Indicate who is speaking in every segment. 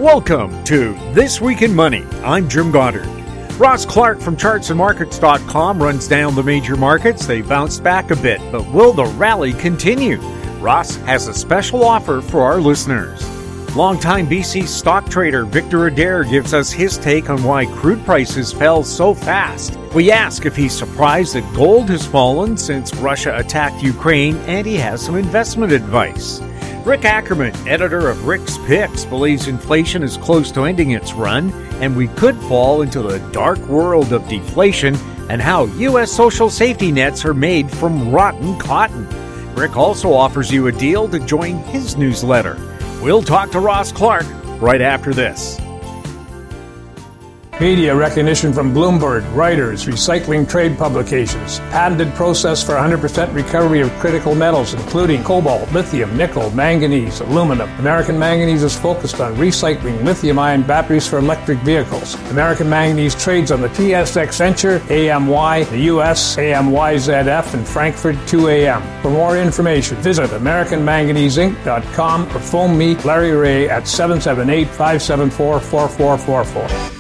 Speaker 1: Welcome to This Week in Money. I'm Jim Goddard. Ross Clark from chartsandmarkets.com runs down the major markets. They bounced back a bit, but will the rally continue? Ross has a special offer for our listeners. Longtime BC stock trader Victor Adair gives us his take on why crude prices fell so fast. We ask if he's surprised that gold has fallen since Russia attacked Ukraine, and he has some investment advice. Rick Ackerman, editor of Rick's Picks, believes inflation is close to ending its run, and we could fall into the dark world of deflation and how U.S. social safety nets are made from rotten cotton. Rick also offers you a deal to join his newsletter. We'll talk to Ross Clark right after this.
Speaker 2: Media recognition from Bloomberg, Reuters, recycling trade publications, patented process for 100% recovery of critical metals, including cobalt, lithium, nickel, manganese, aluminum. American Manganese is focused on recycling lithium-ion batteries for electric vehicles. American Manganese trades on the TSX Venture, AMY, the US, AMYZF, and Frankfurt 2AM. For more information, visit AmericanManganeseInc.com or phone me, Larry Ray, at 778-574-4444.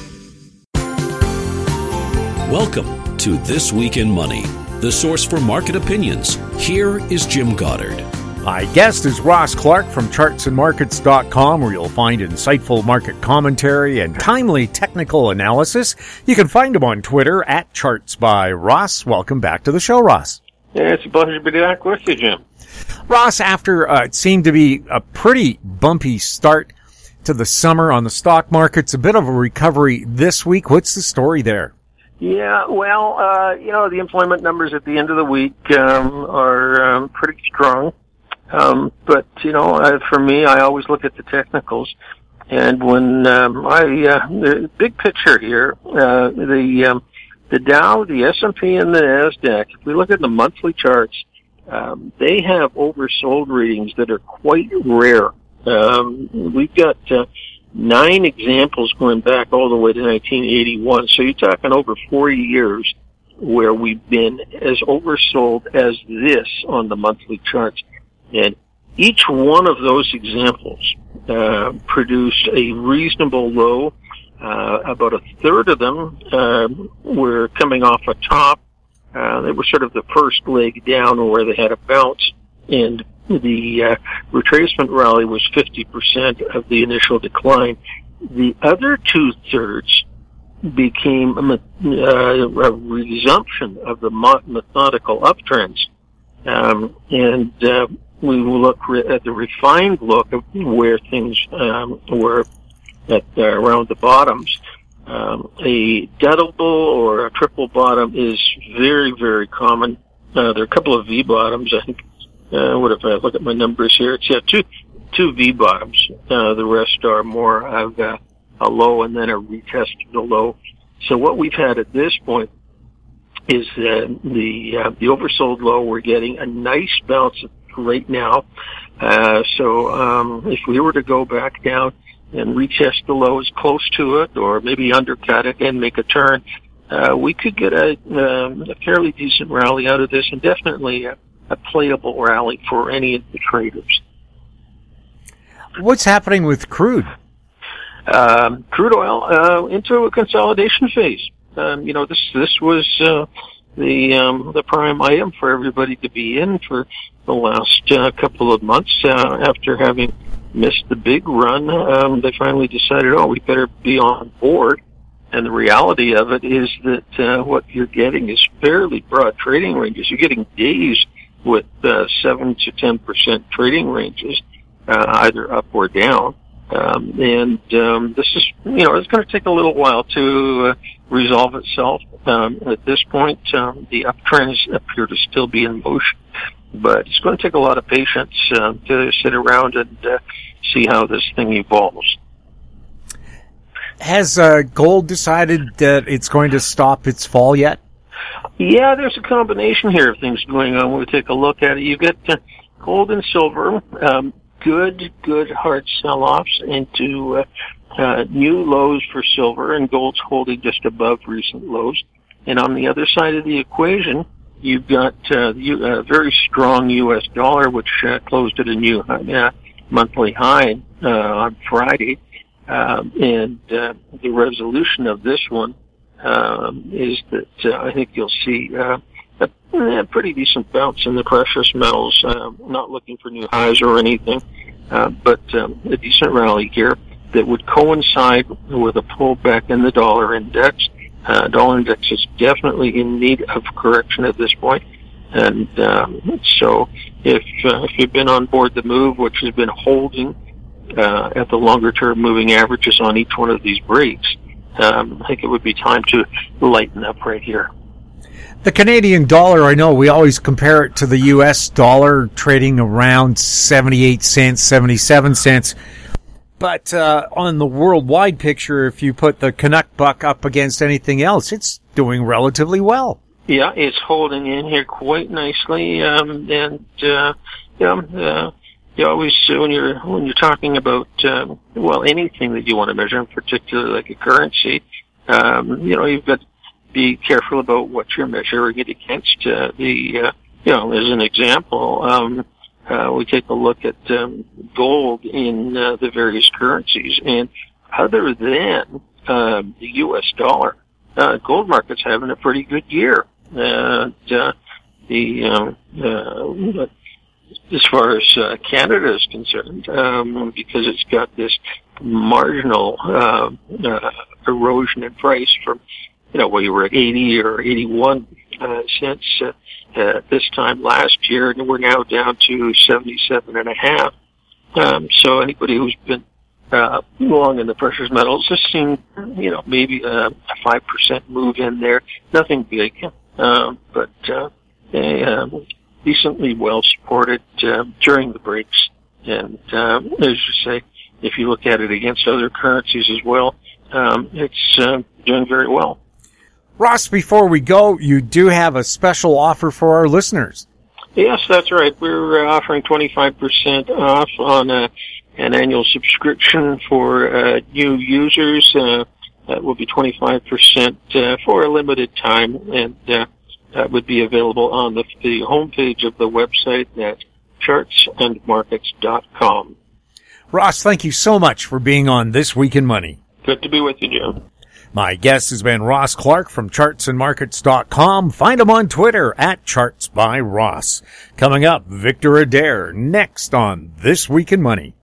Speaker 3: Welcome to This Week in Money, the source for market opinions. Here is Jim Goddard.
Speaker 1: My guest is Ross Clark from chartsandmarkets.com, where you'll find insightful market commentary and timely technical analysis. You can find him on Twitter at ChartsByRoss. Welcome back to the show, Ross.
Speaker 4: Yeah, it's a pleasure to be back with you, Jim.
Speaker 1: Ross, after it seemed to be a pretty bumpy start to the summer on the stock markets, a bit of a recovery this week. What's the story there?
Speaker 4: Yeah, well, the employment numbers at the end of the week are pretty strong. But, for me, I always look at the technicals. And when the big picture here, the Dow, the S&P, and the NASDAQ, if we look at the monthly charts, they have oversold readings that are quite rare. We've got 9 examples going back all the way to 1981. So you're talking over 40 years where we've been as oversold as this on the monthly charts. And each one of those examples produced a reasonable low. About a third of them were coming off a top. They were sort of the first leg down where they had a bounce, and the retracement rally was 50% of the initial decline. The other 2/3 became a resumption of the methodical uptrends. And we will look at the refined look of where things were at around the bottoms. A double or a triple bottom is very, very common. There are a couple of V bottoms, I think. What if I look at my numbers here? It's two V bottoms. The rest are more of a low and then a retest of the low. So what we've had at this point is the oversold low. We're getting a nice bounce right now. So if we were to go back down and retest the low as close to it, or maybe undercut it and make a turn, we could get a fairly decent rally out of this, and definitely a playable rally for any of the traders.
Speaker 1: What's happening with crude?
Speaker 4: Crude oil into a consolidation phase. This was the prime item for everybody to be in for the last couple of months. After having missed the big run, they finally decided, we better be on board. And the reality of it is that what you're getting is fairly broad trading ranges. You're getting days with 7 to 10% trading ranges, either up or down. This is, it's going to take a little while to resolve itself. At this point, the uptrends appear to still be in motion, but it's going to take a lot of patience to sit around and see how this thing evolves.
Speaker 1: Has gold decided that it's going to stop its fall yet?
Speaker 4: Yeah, there's a combination here of things going on when we take a look at it. You get gold and silver, good hard sell-offs into new lows for silver, and gold's holding just above recent lows. And on the other side of the equation, you've got a very strong U.S. dollar, which closed at a new monthly high on Friday. And the resolution of this one is that I think you'll see a pretty decent bounce in the precious metals. Not looking for new highs or anything, but a decent rally here that would coincide with a pullback in the dollar index. Dollar index is definitely in need of correction at this point. And so if you've been on board the move, which has been holding at the longer-term moving averages on each one of these breaks, I think it would be time to lighten up right here.
Speaker 1: The Canadian dollar, I know we always compare it to the U.S. dollar, trading around 78 cents, 77 cents. But on the worldwide picture, if you put the Canuck buck up against anything else, it's doing relatively well.
Speaker 4: Yeah, it's holding in here quite nicely, you always, when you're talking about anything that you want to measure, in particular like a currency, you've got to be careful about what you're measuring it against. As an example, we take a look at gold in the various currencies, and other than the U.S. dollar, gold market's having a pretty good year. As far as Canada is concerned, because it's got this marginal erosion in price from, where you were at 80 or 81 cents this time last year, and we're now down to 77.5. So anybody who's been long in the precious metals has seen, maybe a 5% move in there. Nothing big, but decently well supported during the breaks. And as you say, if you look at it against other currencies as well, it's doing very well.
Speaker 1: Ross, before we go, you do have a special offer for our listeners.
Speaker 4: Yes, that's right. We're offering 25% off on an annual subscription for new users. That will be 25% for a limited time, and that would be available on the homepage of the website at chartsandmarkets.com.
Speaker 1: Ross, thank you so much for being on This Week in Money.
Speaker 4: Good to be with you, Jim.
Speaker 1: My guest has been Ross Clark from chartsandmarkets.com. Find him on Twitter at chartsbyross. Coming up, Victor Adair next on This Week in Money.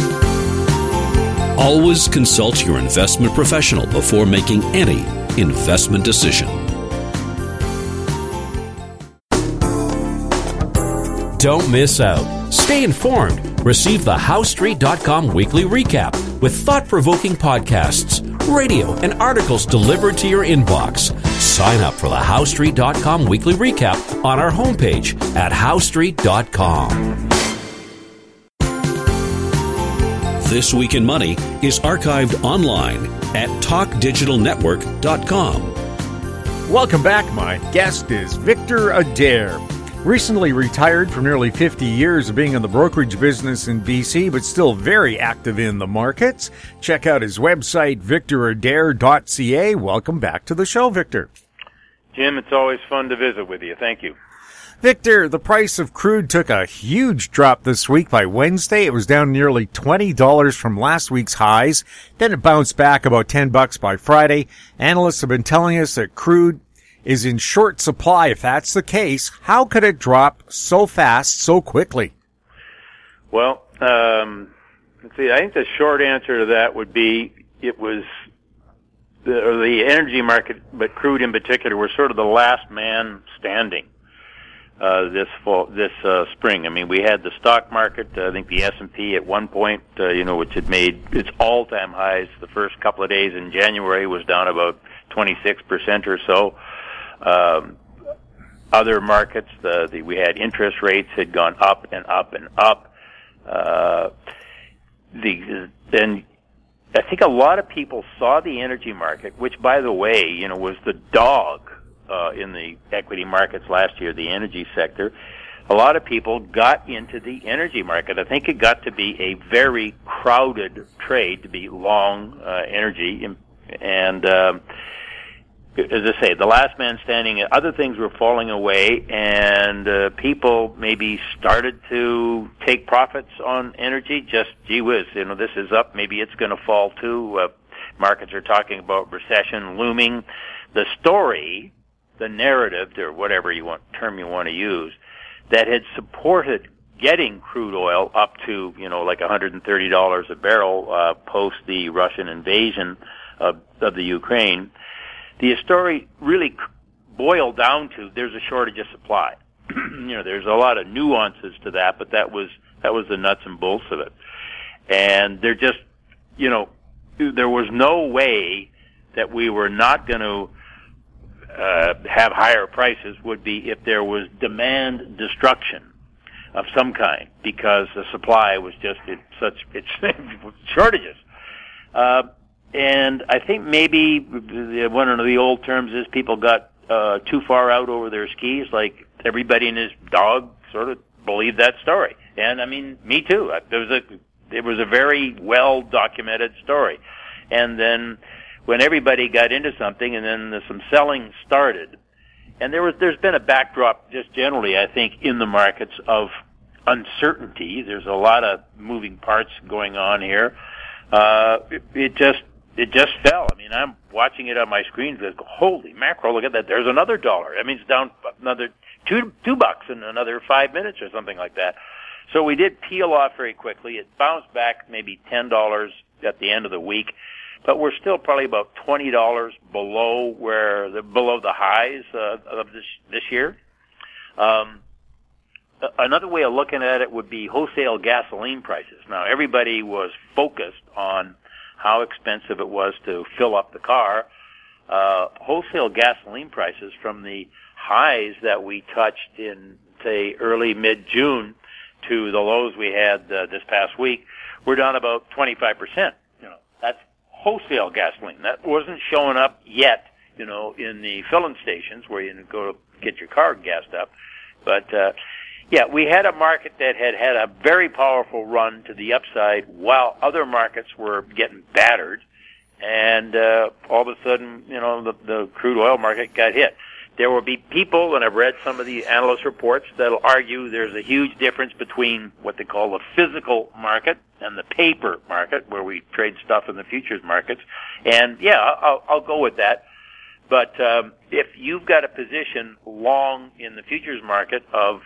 Speaker 3: Always consult your investment professional before making any investment decision. Don't miss out. Stay informed. Receive the HowStreet.com weekly recap with thought-provoking podcasts, radio, and articles delivered to your inbox. Sign up for the HowStreet.com weekly recap on our homepage at HowStreet.com. This Week in Money is archived online at TalkDigitalNetwork.com.
Speaker 1: Welcome back. My guest is Victor Adair. Recently retired from nearly 50 years of being in the brokerage business in BC, but still very active in the markets. Check out his website, victoradair.ca. Welcome back to the show, Victor.
Speaker 5: Jim, it's always fun to visit with you. Thank you.
Speaker 1: Victor, the price of crude took a huge drop this week. By Wednesday, it was down nearly $20 from last week's highs. Then it bounced back about $10 by Friday. Analysts have been telling us that crude is in short supply. If that's the case, how could it drop so fast, so quickly?
Speaker 5: Well, let's see. I think the short answer to that would be it was the energy market, but crude in particular, were sort of the last man standing this spring. I mean, we had the stock market. I think the S&P at one point, which had made its all-time highs the first couple of days in January, was down about 26% or so. Other markets, we had interest rates had gone up and up and up. Then I think a lot of people saw the energy market, which, by the way, was the dog in the equity markets last year, the energy sector. A lot of people got into the energy market. I think it got to be a very crowded trade to be long energy, and as I say, the last man standing. Other things were falling away, and people maybe started to take profits on energy. Just, gee whiz, this is up. Maybe it's going to fall too. Markets are talking about recession looming. The story, the narrative, or whatever term you want to use, that had supported getting crude oil up to, like $130 a barrel post the Russian invasion of the Ukraine. The story really boiled down to there's a shortage of supply. There's a lot of nuances to that, but that was the nuts and bolts of it. And there just, there was no way that we were not going to have higher prices would be if there was demand destruction of some kind, because the supply was just it's shortages. And I think maybe one of the old terms is people got too far out over their skis, like everybody and his dog sort of believed that story. And I mean, me too. It was a very well documented story. And then when everybody got into something, and then some selling started, and there's been a backdrop just generally, I think, in the markets of uncertainty. There's a lot of moving parts going on here. It just fell. I mean, I'm watching it on my screen. Like, holy mackerel! Look at that. There's another $1. I mean, it's down another $2 in another 5 minutes or something like that. So we did peel off very quickly. It bounced back maybe $10 at the end of the week, but we're still probably about $20 below the highs of this year. Another way of looking at it would be wholesale gasoline prices. Now, everybody was focused on how expensive it was to fill up the car. Wholesale gasoline prices from the highs that we touched in, say, early mid-June to the lows we had this past week, we're down about 25%. That's wholesale gasoline. That wasn't showing up yet, in the filling stations where you go to get your car gassed up. But yeah, we had a market that had a very powerful run to the upside while other markets were getting battered, and all of a sudden, the crude oil market got hit. There will be people, and I've read some of the analyst reports, that'll argue there's a huge difference between what they call the physical market and the paper market, where we trade stuff in the futures markets. And yeah, I'll go with that. But if you've got a position long in the futures market of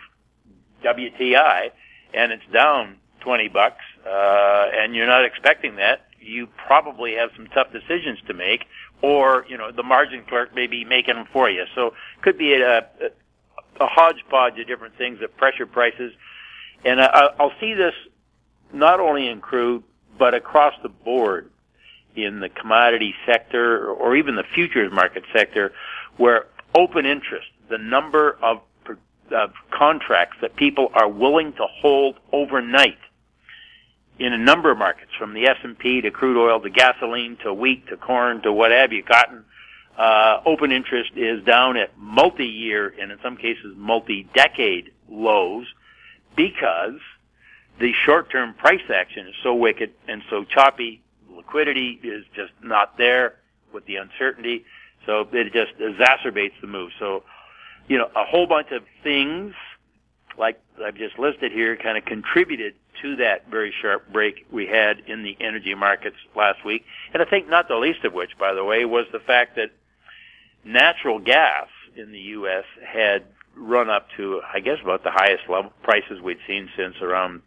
Speaker 5: WTI and it's down $20, and you're not expecting that, you probably have some tough decisions to make, or the margin clerk may be making them for you. So could be a hodgepodge of different things that pressure prices. And I'll see this not only in crude, but across the board in the commodity sector or even the futures market sector, where open interest, the number of contracts that people are willing to hold overnight in a number of markets, from the S&P to crude oil to gasoline to wheat to corn to what have you, cotton, open interest is down at multi-year and in some cases multi-decade lows, because the short-term price action is so wicked and so choppy. Liquidity is just not there with the uncertainty, so it just exacerbates the move. So, a whole bunch of things, like I've just listed here, kind of contributed to that very sharp break we had in the energy markets last week. And I think not the least of which, by the way, was the fact that natural gas in the U.S. had run up to, I guess, about the highest level prices we'd seen since around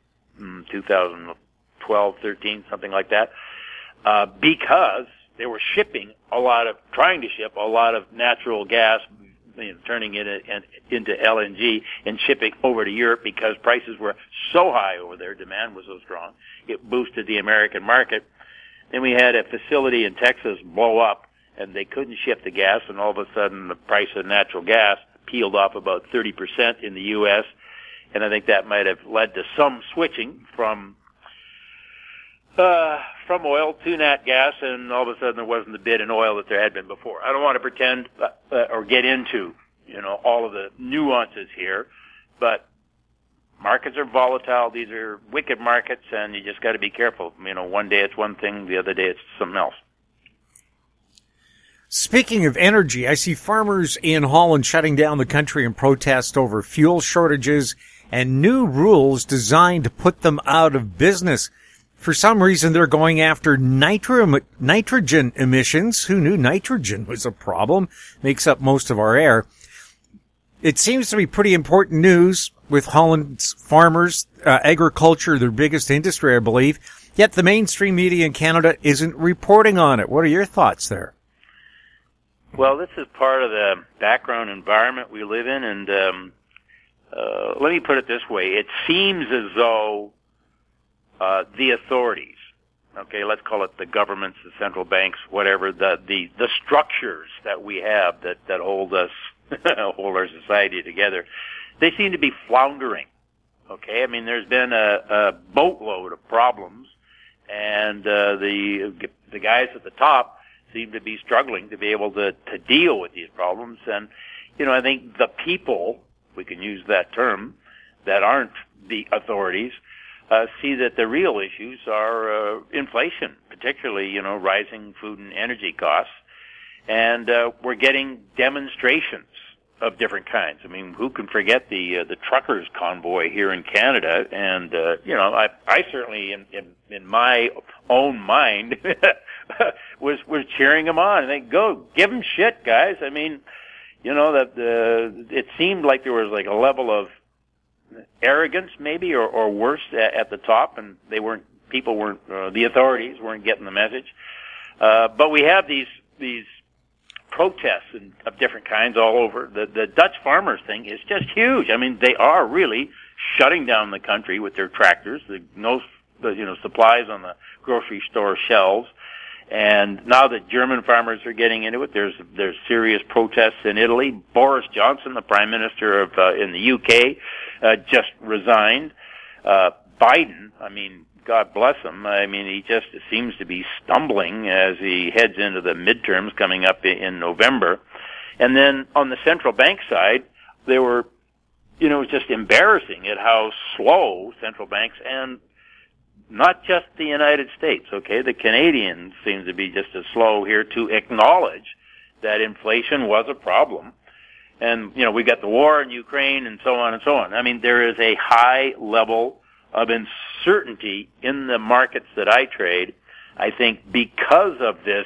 Speaker 5: 2012, 13, something like that, because they were trying to ship a lot of natural gas, turning it into LNG and shipping over to Europe, because prices were so high over there, demand was so strong, it boosted the American market. Then we had a facility in Texas blow up, and they couldn't ship the gas, and all of a sudden the price of natural gas peeled off about 30% in the U.S., and I think that might have led to some switching from oil to nat gas, and all of a sudden there wasn't the bid in oil that there had been before. I don't want to pretend or get into, all of the nuances here, but markets are volatile. These are wicked markets, and you just got to be careful. One day it's one thing, the other day it's something else.
Speaker 1: Speaking of energy, I see farmers in Holland shutting down the country in protest over fuel shortages and new rules designed to put them out of business. For some reason, they're going after nitrogen emissions. Who knew nitrogen was a problem? Makes up most of our air. It seems to be pretty important news with Holland's farmers, agriculture, their biggest industry, I believe. Yet the mainstream media in Canada isn't reporting on it. What are your thoughts there?
Speaker 5: Well, this is part of the background environment we live in, and let me put it this way. It seems as though the authorities, okay, let's call it the governments, the central banks, whatever, the structures that we have that hold us, hold our society together, they seem to be floundering, okay? I mean, there's been a boatload of problems, and the guys at the top seem to be struggling to be able to deal with these problems. And, you know, I think the people, we can use that term, that aren't the authorities, see that the real issues are inflation, particularly, you know, rising food and energy costs. And we're getting demonstrations of different kinds. I mean, who can forget the truckers convoy here in Canada? And you know, I certainly in my own mind was cheering them on. I think, go give them shit, guys. I mean, you know, that it seemed like there was like a level of arrogance, maybe, or worse at the top, and the authorities weren't getting the message. But we have these protests of different kinds all over. The Dutch farmers thing is just huge. I mean, they are really shutting down the country with their tractors. No supplies on the grocery store shelves. And now that German farmers are getting into it, there's serious protests in Italy. Boris Johnson, the Prime Minister in the UK, just resigned. Biden, I mean, God bless him. I mean, he just seems to be stumbling as he heads into the midterms coming up in November. And then on the central bank side, they were, you know, just embarrassing at how slow central banks, and not just the United States, okay? The Canadians seem to be just as slow here to acknowledge that inflation was a problem. And, you know, we got the war in Ukraine and so on and so on. I mean, there is a high level of uncertainty in the markets that I trade, I think, because of this,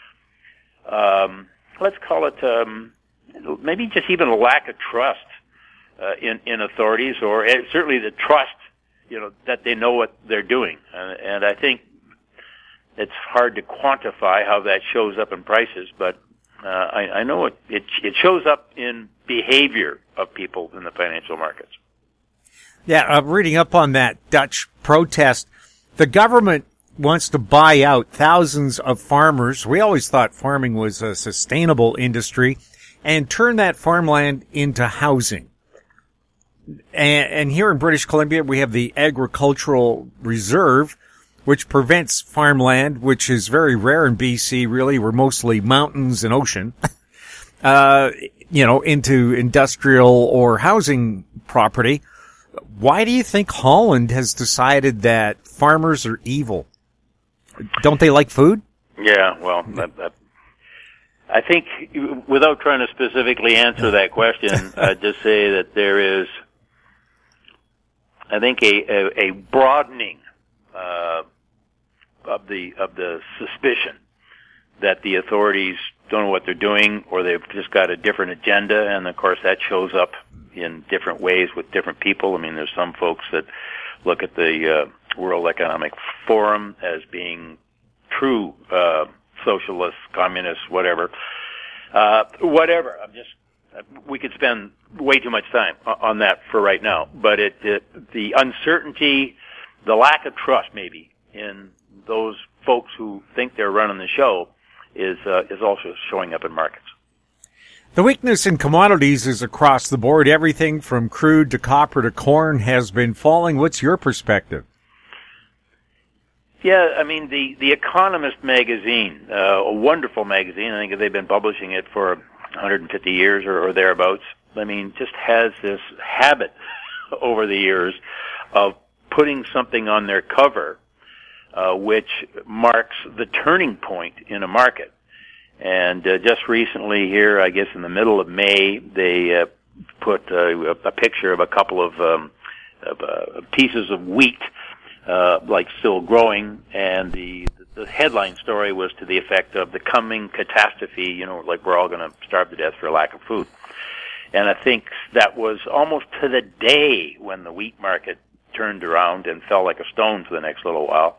Speaker 5: let's call it, maybe just even a lack of trust in authorities, or certainly the trust, you know, that they know what they're doing. And I think it's hard to quantify how that shows up in prices, but I know it shows up in behavior of people in the financial markets.
Speaker 1: Yeah, I'm reading up on that Dutch protest. The government wants to buy out thousands of farmers. We always thought farming was a sustainable industry, and turn that farmland into housing. And here in British Columbia, we have the Agricultural Reserve, which prevents farmland, which is very rare in BC, really. We're mostly mountains and ocean, you know, into industrial or housing property. Why do you think Holland has decided that farmers are evil? Don't they like food?
Speaker 5: Yeah, well, I think without trying to specifically answer that question, I'd just say that there is, I think, a broadening of the suspicion that the authorities don't know what they're doing, or they've just got a different agenda, and of course that shows up in different ways with different people. I mean, there's some folks that look at the World Economic Forum as being true socialists, communists, whatever. We could spend way too much time on that for right now. But the uncertainty, the lack of trust, maybe, in those folks who think they're running the show, is also showing up in markets.
Speaker 1: The weakness in commodities is across the board. Everything from crude to copper to corn has been falling. What's your perspective?
Speaker 5: Yeah, I mean, the Economist magazine, a wonderful magazine. I think they've been publishing it for 150 years or thereabouts. I mean, just has this habit over the years of putting something on their cover which marks the turning point in a market. And just recently here, I guess in the middle of May, they put a picture of a couple of pieces of wheat, like still growing, and the headline story was to the effect of the coming catastrophe, like we're all going to starve to death for lack of food. And I think that was almost to the day when the wheat market turned around and fell like a stone for the next little while.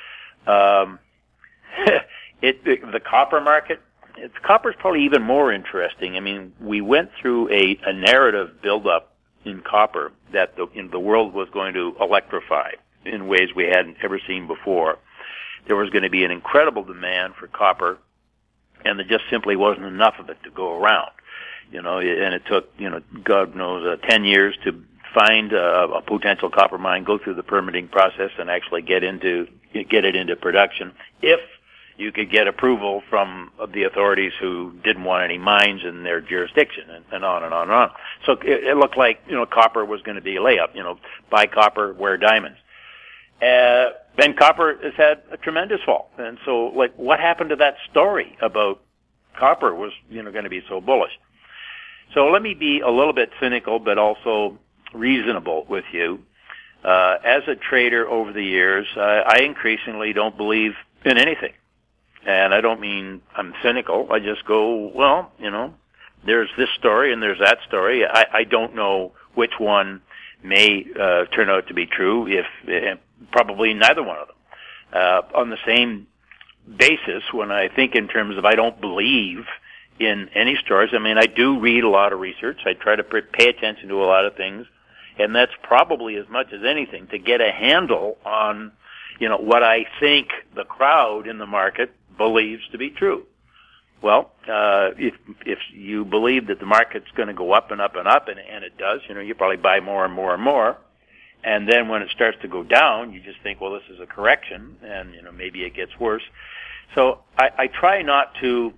Speaker 5: The copper market, copper's probably even more interesting. I mean, we went through a narrative buildup in copper that the world was going to electrify in ways we hadn't ever seen before. There was going to be an incredible demand for copper, and there just simply wasn't enough of it to go around. And it took, God knows, 10 years to find a potential copper mine, go through the permitting process, and actually get it into production. If you could get approval from the authorities who didn't want any mines in their jurisdiction, and on and on and on. So it looked like, copper was going to be a layup, buy copper, wear diamonds. Then copper has had a tremendous fall. And so, what happened to that story about copper was, going to be so bullish? So let me be a little bit cynical, but also reasonable with you. As a trader over the years, I increasingly don't believe in anything. And I don't mean I'm cynical. I just go, well, there's this story and there's that story. I don't know which one may turn out to be true, if probably neither one of them. On the same basis, when I think in terms of I don't believe in any stories, I mean, I do read a lot of research. I try to pay attention to a lot of things, and that's probably as much as anything to get a handle on, what I think the crowd in the market believes to be true. Well, if you believe that the market's going to go up and up and up, and it does, you probably buy more and more and more. And then when it starts to go down, you just think, well, this is a correction, and, maybe it gets worse. So I try not to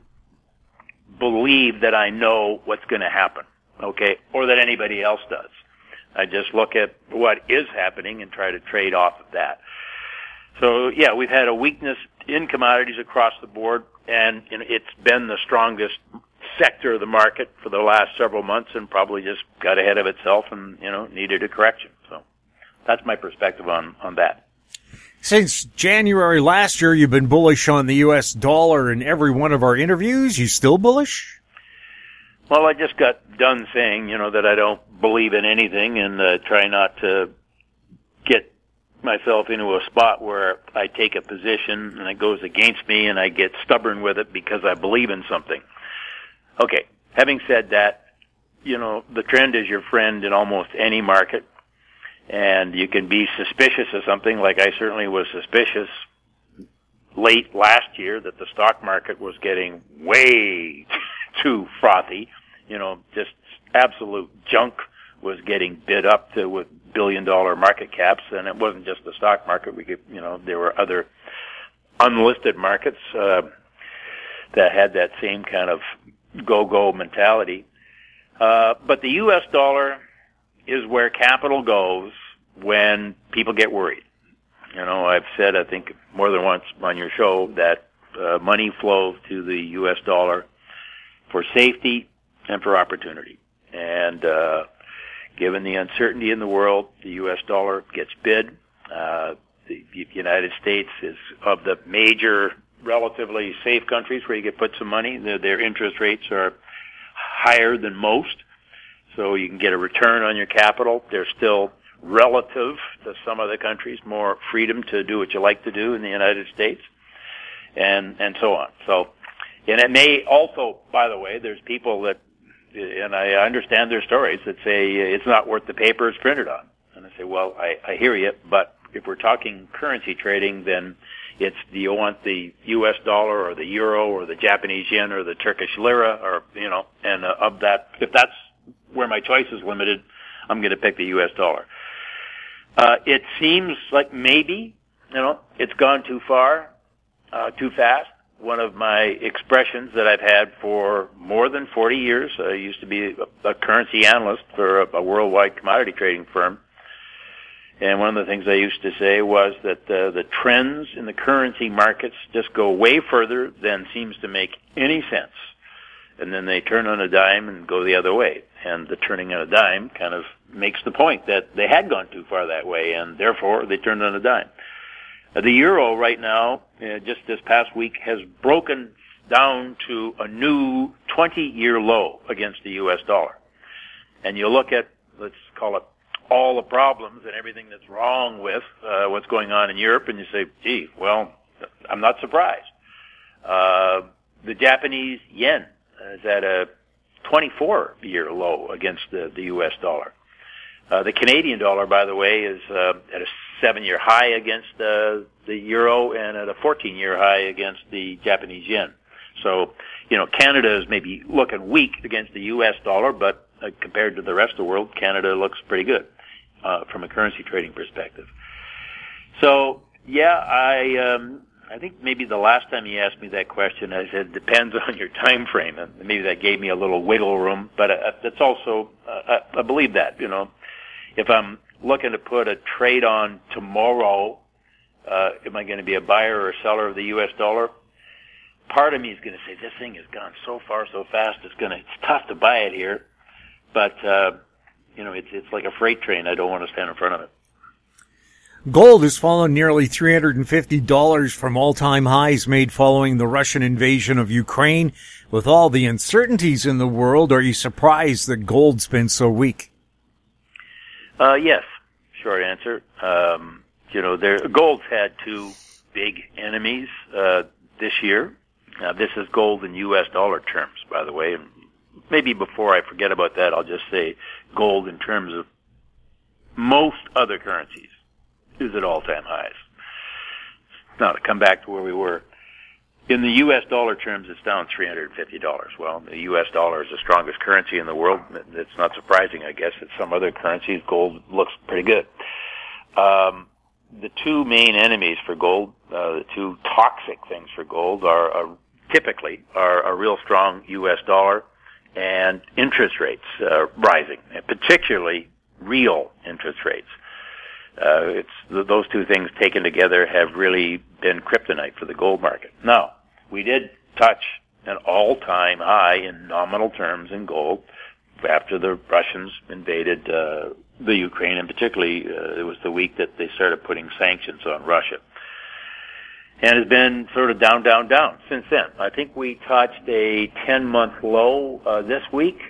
Speaker 5: believe that I know what's going to happen, okay, or that anybody else does. I just look at what is happening and try to trade off of that. So, yeah, we've had a weakness in commodities across the board, and it's been the strongest sector of the market for the last several months, and probably just got ahead of itself and, needed a correction. So that's my perspective on that.
Speaker 1: Since January last year, you've been bullish on the U.S. dollar in every one of our interviews. You still bullish?
Speaker 5: Well, I just got done saying, that I don't believe in anything, and try not to get myself into a spot where I take a position and it goes against me and I get stubborn with it because I believe in something. Okay, having said that, the trend is your friend in almost any market. And you can be suspicious of something, like I certainly was suspicious late last year that the stock market was getting way too frothy. Just absolute junk was getting bid up with billion-dollar market caps, and it wasn't just the stock market. There were other unlisted markets that had that same kind of go-go mentality. But the U.S. dollar is where capital goes when people get worried. I've said, I think, more than once on your show that money flows to the U.S. dollar for safety and for opportunity. And given the uncertainty in the world, the U.S. dollar gets bid. The United States is of the major, relatively safe countries where you can put some money. Their interest rates are higher than most. So you can get a return on your capital. There's still, relative to some other countries, more freedom to do what you like to do in the United States, and so on. So, and it may also, by the way, there's people that, and I understand their stories, that say it's not worth the paper it's printed on. And I say, well, I hear you, but if we're talking currency trading, then it's, do you want the U.S. dollar or the euro or the Japanese yen or the Turkish lira, or, and of that, if that's where my choice is limited, I'm going to pick the U.S. dollar. It seems like maybe, it's gone too far, too fast. One of my expressions that I've had for more than 40 years, I used to be a currency analyst for a worldwide commodity trading firm, And one of the things I used to say was that the trends in the currency markets just go way further than seems to make any sense. And then they turn on a dime and go the other way. And the turning on a dime kind of makes the point that they had gone too far that way, and therefore they turned on a dime. The euro right now, just this past week, has broken down to a new 20-year low against the U.S. dollar. And you look at, let's call it, all the problems and everything that's wrong with what's going on in Europe, and you say, gee, well, I'm not surprised. The Japanese yen is at a 24-year low against the U.S. dollar. The Canadian dollar, by the way, is at a 7-year high against the euro and at a 14-year high against the Japanese yen. So, Canada is maybe looking weak against the U.S. dollar, but compared to the rest of the world, Canada looks pretty good from a currency trading perspective. So, yeah, I think maybe the last time you asked me that question, I said, depends on your time frame, and maybe that gave me a little wiggle room, but that's also, I believe that, if I'm looking to put a trade on tomorrow, am I going to be a buyer or a seller of the U.S. dollar? Part of me is going to say, this thing has gone so far, so fast, it's tough to buy it here, but, it's like a freight train. I don't want to stand in front of it.
Speaker 1: Gold has fallen nearly $350 from all-time highs made following the Russian invasion of Ukraine. With all the uncertainties in the world, are you surprised that gold's been so weak?
Speaker 5: Yes, short answer. Gold's had two big enemies this year. This is gold in U.S. dollar terms, by the way. And maybe before I forget about that, I'll just say gold in terms of most other currencies is at all-time highs. Now, to come back to where we were, in the U.S. dollar terms, it's down $350. Well, the U.S. dollar is the strongest currency in the world. It's not surprising, I guess, that some other currencies, gold looks pretty good. The two main enemies for gold, the two toxic things for gold are typically a real strong U.S. dollar and interest rates rising, and particularly real interest rates. Those two things taken together have really been kryptonite for the gold market. Now, we did touch an all-time high in nominal terms in gold after the Russians invaded the Ukraine, and particularly it was the week that they started putting sanctions on Russia. And it's been sort of down, down, down since then. I think we touched a 10-month low this week.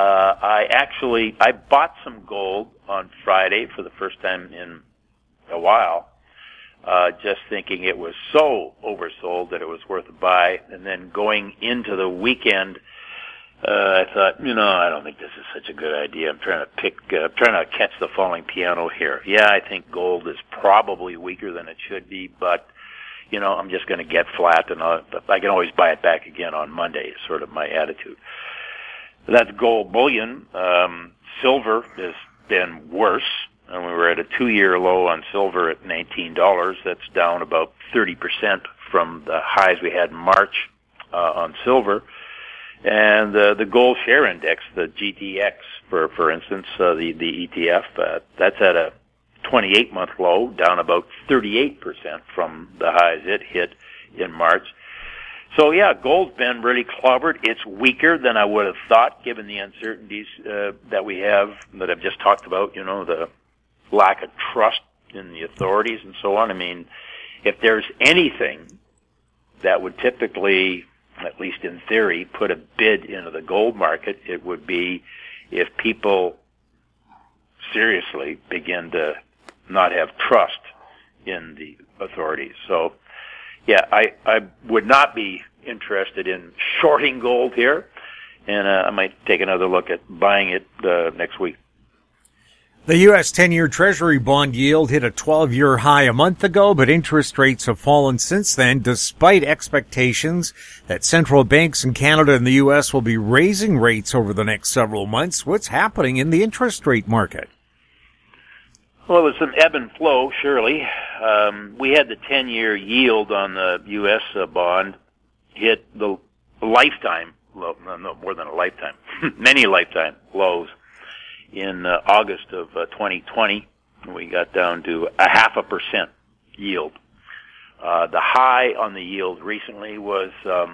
Speaker 5: I bought some gold on Friday for the first time in a while, just thinking it was so oversold that it was worth a buy. And then going into the weekend, I thought, I don't think this is such a good idea. I'm trying to catch the falling piano here. Yeah, I think gold is probably weaker than it should be, but I'm just going to get flat, and I can always buy it back again on Monday. Is sort of my attitude. That's gold bullion. Silver has been worse. And we were at a 2-year low on silver at $19. That's down about 30% from the highs we had in March on silver. And the gold share index, the GTX, for instance, the ETF, that's at a 28-month low, down about 38% from the highs it hit in March. So, yeah, gold's been really clobbered. It's weaker than I would have thought, given the uncertainties that we have, that I've just talked about, the lack of trust in the authorities and so on. I mean, if there's anything that would typically, at least in theory, put a bid into the gold market, it would be if people seriously begin to not have trust in the authorities. So, yeah, I would not be interested in shorting gold here, and I might take another look at buying it next week.
Speaker 1: The U.S. 10-year Treasury bond yield hit a 12-year high a month ago, but interest rates have fallen since then, despite expectations that central banks in Canada and the U.S. will be raising rates over the next several months. What's happening in the interest rate market?
Speaker 5: Well, there's some ebb and flow, surely. We had the 10-year yield on the U.S. Bond hit the lifetime, no, more than a lifetime, many lifetime lows in August of 2020. We got down to 0.5% yield. The high on the yield recently was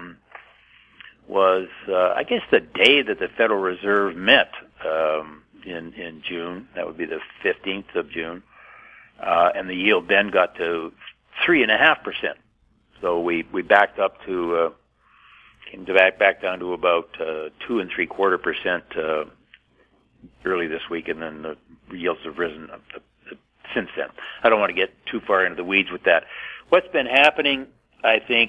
Speaker 5: I guess the day that the Federal Reserve met in June. That would be the 15th of June, and the yield then got to 3.5%. So we backed up to came back down to about 2.75% early this week, and then the yields have risen since then. I don't want to get too far into the weeds with that. What's been happening, I think,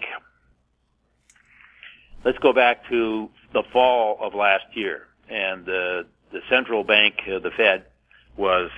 Speaker 5: let's go back to the fall of last year, and the central bank, the Fed, was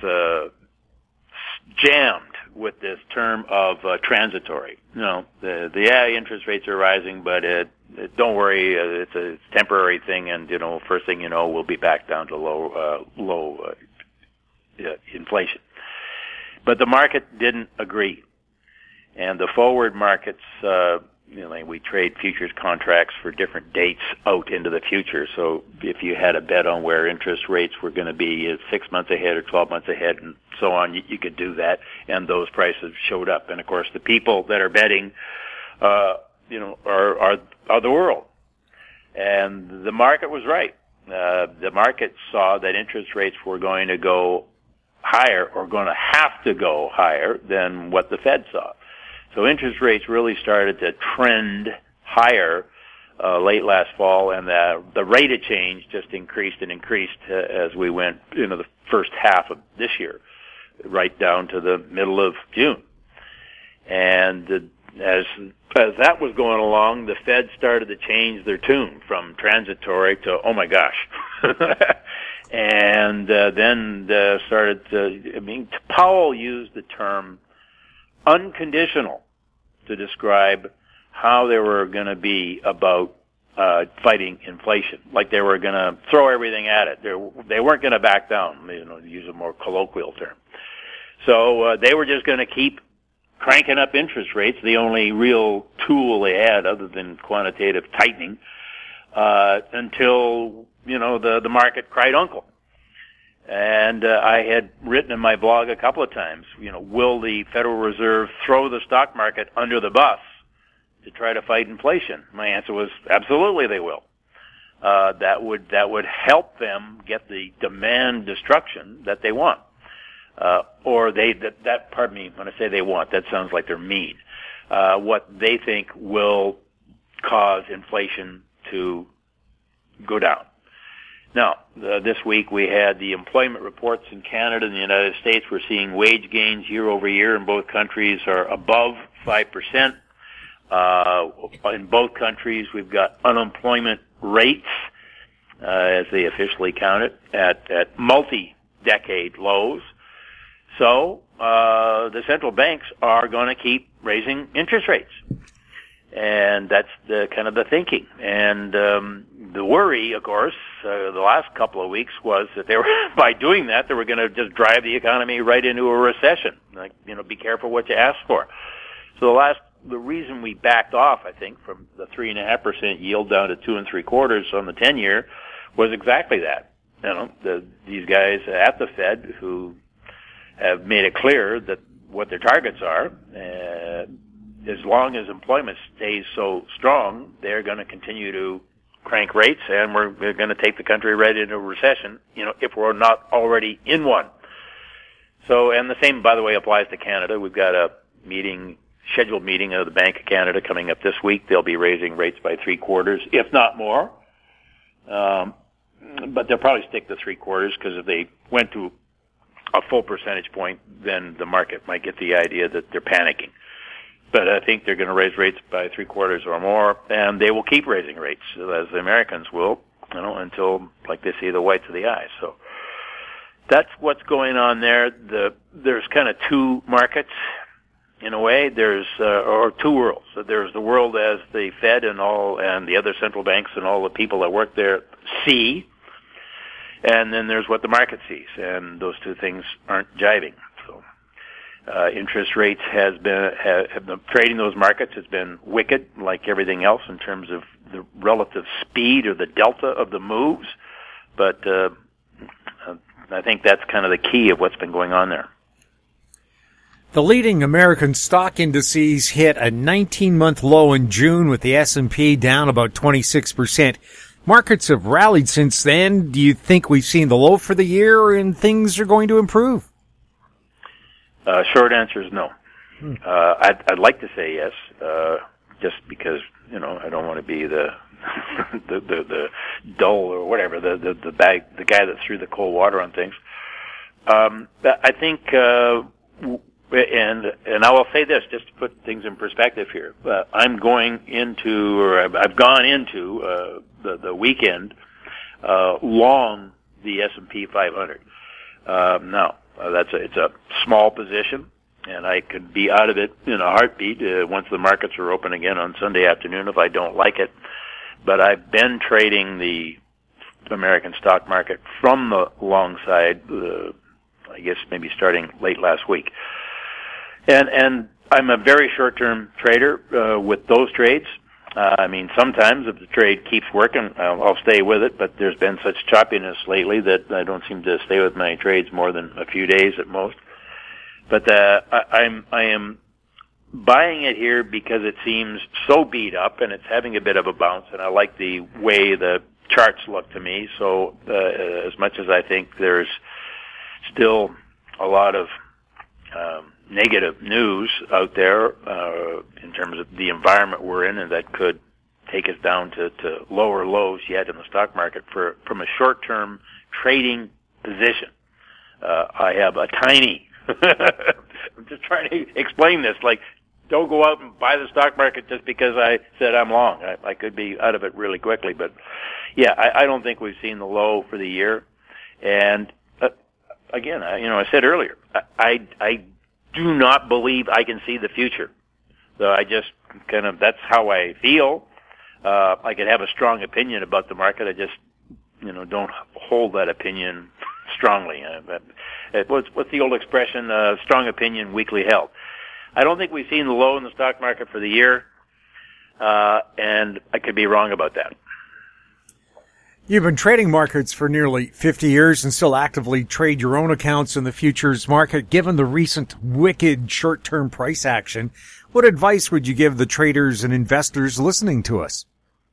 Speaker 5: jammed with this term of transitory. You know, the interest rates are rising, but don't worry, it's a temporary thing, and first thing you know, we'll be back down to low inflation. But the market didn't agree, and the forward markets, we trade futures contracts for different dates out into the future. So if you had a bet on where interest rates were going to be 6 months ahead or 12 months ahead and so on, you could do that, and those prices showed up. And of course, the people that are betting, are the world. And the market was right. The market saw that interest rates were going to go higher, or going to have to go higher than what the Fed saw. So interest rates really started to trend higher late last fall, and the rate of change just increased and increased as we went into the first half of this year, right down to the middle of June. And as that was going along, the Fed started to change their tune from transitory to, oh my gosh. And then started to, Powell used the term unconditional to describe how they were going to be about fighting inflation. Like they were going to throw everything at it. They weren't going to back down, to use a more colloquial term. So they were just going to keep cranking up interest rates, the only real tool they had other than quantitative tightening, until, the market cried uncle. And I had written in my blog a couple of times, will the Federal Reserve throw the stock market under the bus to try to fight inflation? My answer was absolutely they will. That would help them get the demand destruction that they want. Pardon me, when I say they want, that sounds like they're mean. What they think will cause inflation to go down. Now, this week we had the employment reports in Canada and the United States. We're seeing wage gains year over year in both countries are above 5%. In both countries, we've got unemployment rates, as they officially count it, at multi-decade lows. So, the central banks are going to keep raising interest rates. And that's the kind of the thinking. And the worry, of course, the last couple of weeks was that by doing that, they were going to just drive the economy right into a recession. Like, be careful what you ask for. So the reason we backed off, I think, from the 3.5% yield down to 2.75% on the 10-year was exactly that. These guys at the Fed who have made it clear that what their targets are, as long as employment stays so strong, they're going to continue to crank rates, and we're going to take the country right into a recession, if we're not already in one. So, and the same, by the way, applies to Canada. We've got a scheduled meeting of the Bank of Canada coming up this week. They'll be raising rates by 3/4, if not more. But they'll probably stick to 3/4, because if they went to a full percentage point, then the market might get the idea that they're panicking. But I think they're going to raise rates by 3/4 or more, and they will keep raising rates, as the Americans will, until, like, they see the whites of the eye. So that's what's going on there. There's kind of two markets, in a way. Or two worlds. So there's the world as the Fed and the other central banks and all the people that work there see, and then there's what the market sees, and those two things aren't jiving. So interest rates have been trading those markets has been wicked, like everything else, in terms of the relative speed or the delta of the moves. But I think that's kind of the key of what's been going on there.
Speaker 1: The leading American stock indices hit a 19-month low in June with the S&P down about 26%. Markets have rallied since then. Do you think we've seen the low for the year and things are going to improve?
Speaker 5: Short answer is no. I'd like to say yes, just because, I don't want to be the dull or whatever, the guy that threw the cold water on things. I think, and I will say this, just to put things in perspective here. I've gone into the weekend long the S&P 500. Now, it's a small position, and I could be out of it in a heartbeat once the markets are open again on Sunday afternoon if I don't like it. But I've been trading the American stock market from the long side, I guess maybe starting late last week. And I'm a very short-term trader with those trades. Sometimes if the trade keeps working, I'll stay with it, but there's been such choppiness lately that I don't seem to stay with my trades more than a few days at most. But I am buying it here because it seems so beat up and it's having a bit of a bounce, and I like the way the charts look to me. So as much as I think there's still a lot of negative news out there in terms of the environment we're in, and that could take us down to lower lows yet in the stock market from a short-term trading position. I have a tiny I'm just trying to explain this, like, don't go out and buy the stock market just because I said I'm long. I could be out of it really quickly, but yeah, I don't think we've seen the low for the year. And again, I said earlier, I do not believe I can see the future. So I just that's how I feel. I could have a strong opinion about the market. I just, don't hold that opinion strongly. What's the old expression? Strong opinion, weakly held. I don't think we've seen the low in the stock market for the year, and I could be wrong about that.
Speaker 1: You've been trading markets for nearly 50 years and still actively trade your own accounts in the futures market. Given the recent wicked short-term price action, what advice would you give the traders and investors listening to us?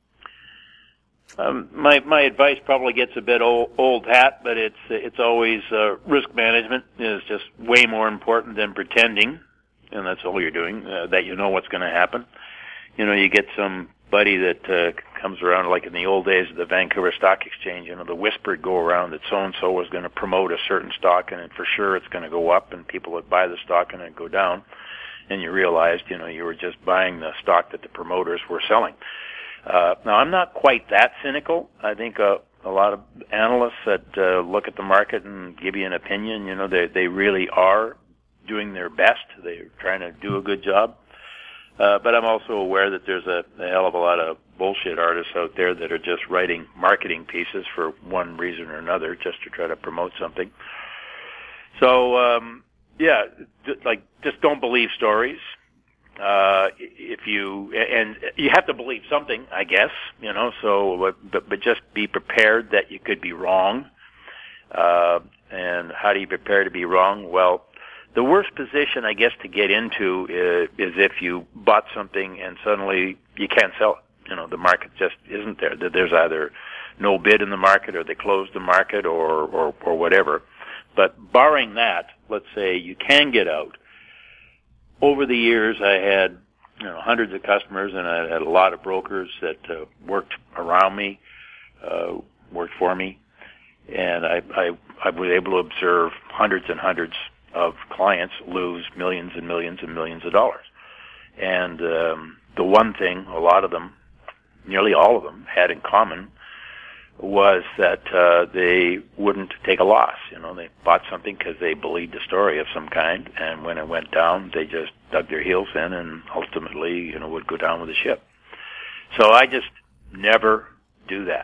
Speaker 5: My advice probably gets a bit old hat, but it's always risk management is just way more important than pretending, and that's all you're doing, that you know what's going to happen. You get somebody that comes around, like in the old days of the Vancouver Stock Exchange, the whisper would go around that so-and-so was going to promote a certain stock, and for sure it's going to go up, and people would buy the stock and it'd go down, and you realized, you were just buying the stock that the promoters were selling. Now, I'm not quite that cynical. I think a lot of analysts that look at the market and give you an opinion, they really are doing their best. They're trying to do a good job. But I'm also aware that there's a hell of a lot of bullshit artists out there that are just writing marketing pieces for one reason or another just to try to promote something. So, just don't believe stories. You have to believe something, I guess, but just be prepared that you could be wrong. And how do you prepare to be wrong? Well, the worst position, I guess, to get into is if you bought something and suddenly you can't sell it. The market just isn't there. There's either no bid in the market, or they closed the market, or whatever. But barring that, let's say you can get out. Over the years, I had hundreds of customers, and I had a lot of brokers that worked around me, worked for me, and I was able to observe hundreds and hundreds of clients lose millions and millions and millions of dollars. And the one thing a lot of them, nearly all of them, had in common was that they wouldn't take a loss. They bought something because they believed a story of some kind, and when it went down, they just dug their heels in and ultimately, would go down with the ship. So I just never do that.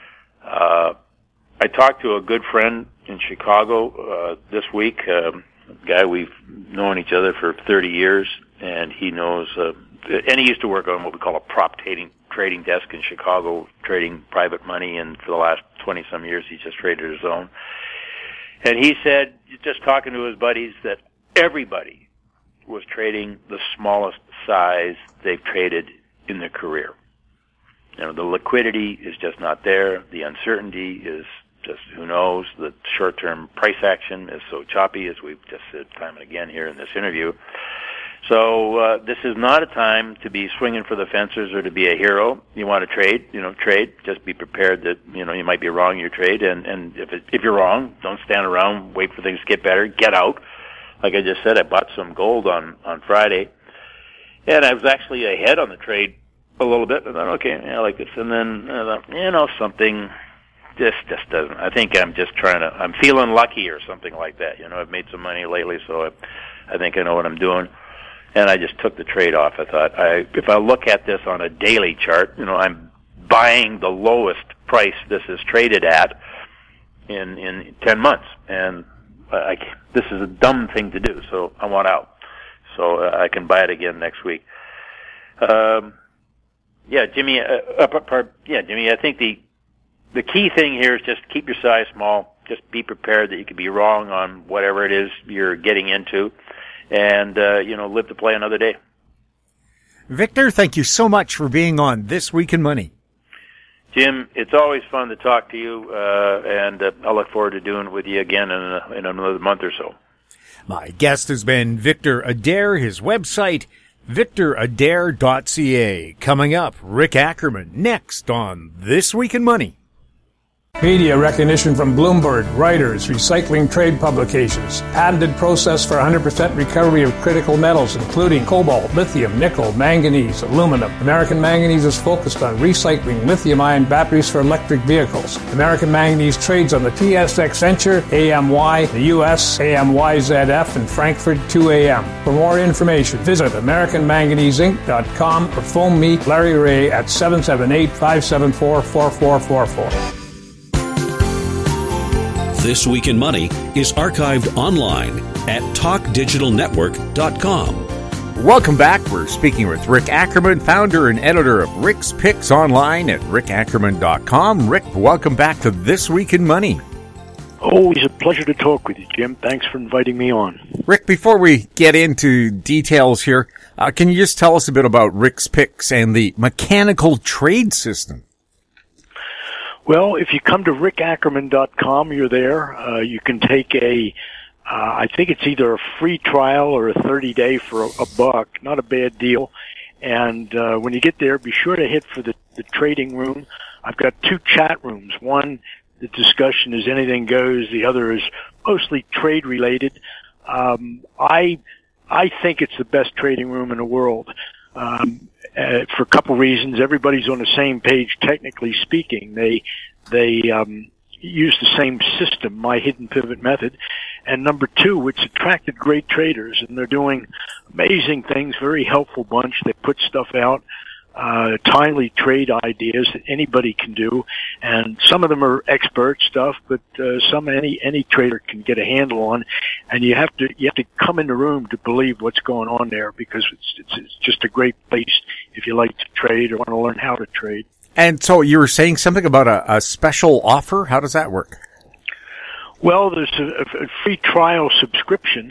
Speaker 5: I talked to a good friend in Chicago this week, a guy we've known each other for 30 years, and he knows, and he used to work on what we call a prop trading desk in Chicago, trading private money, and for the last 20-some years he's just traded his own. And he said, just talking to his buddies, that everybody was trading the smallest size they've traded in their career. You know, the liquidity is just not there. The uncertainty is just who knows. The short-term price action is so choppy, as we've just said time and again here in this interview. So this is not a time to be swinging for the fences or to be a hero. You want to trade, trade. Just be prepared that, you might be wrong in your trade. And if you're wrong, don't stand around, wait for things to get better. Get out. Like I just said, I bought some gold on Friday. And I was actually ahead on the trade a little bit. I thought, okay, I like this. And then I thought, something just doesn't. I think I'm just I'm feeling lucky or something like that. I've made some money lately, so I think I know what I'm doing. And I just took the trade off. I thought, if I look at this on a daily chart, I'm buying the lowest price this is traded at in 10 months. And this is a dumb thing to do, so I want out. So I can buy it again next week. Jimmy, I think the key thing here is just keep your size small. Just be prepared that you could be wrong on whatever it is you're getting into. And, live to play another day.
Speaker 1: Victor, thank you so much for being on This Week in Money.
Speaker 5: Jim, it's always fun to talk to you, and I look forward to doing it with you again in another month or so.
Speaker 1: My guest has been Victor Adair. His website, victoradair.ca. Coming up, Rick Ackerman, next on This Week in Money.
Speaker 2: Media recognition from Bloomberg, Reuters, Recycling Trade Publications. Patented process for 100% recovery of critical metals, including cobalt, lithium, nickel, manganese, aluminum. American Manganese is focused on recycling lithium-ion batteries for electric vehicles. American Manganese trades on the TSX Venture, AMY, the US, AMYZF, and Frankfurt 2AM. For more information, visit AmericanManganeseInc.com or phone me, Larry Ray, at 778-574-4444.
Speaker 3: This Week in Money is archived online at talkdigitalnetwork.com.
Speaker 1: Welcome back. We're speaking with Rick Ackerman, founder and editor of Rick's Picks online at rickackerman.com. Rick, welcome back to This Week in Money.
Speaker 6: Always a pleasure to talk with you, Jim. Thanks for inviting me on.
Speaker 1: Rick, before we get into details here, can you just tell us a bit about Rick's Picks and the mechanical trade system?
Speaker 6: Well, if you come to rickackerman.com, you're there. You can take I think it's either a free trial or a 30-day for a buck. Not a bad deal. And when you get there, be sure to hit for the trading room. I've got 2 chat rooms. One, the discussion is anything goes. The other is mostly trade related. I think it's the best trading room in the world. For a couple reasons. Everybody's on the same page, technically speaking. They use the same system, my hidden pivot method. And number 2, it's attracted great traders, and they're doing amazing things, very helpful bunch. They put stuff out, timely trade ideas that anybody can do. And some of them are expert stuff, but some any trader can get a handle on. And you have to come in the room to believe what's going on there, because it's just a great place if you like to trade or want to learn how to trade.
Speaker 1: And so you were saying something about a special offer. How does that work?
Speaker 6: Well, there's a free trial subscription.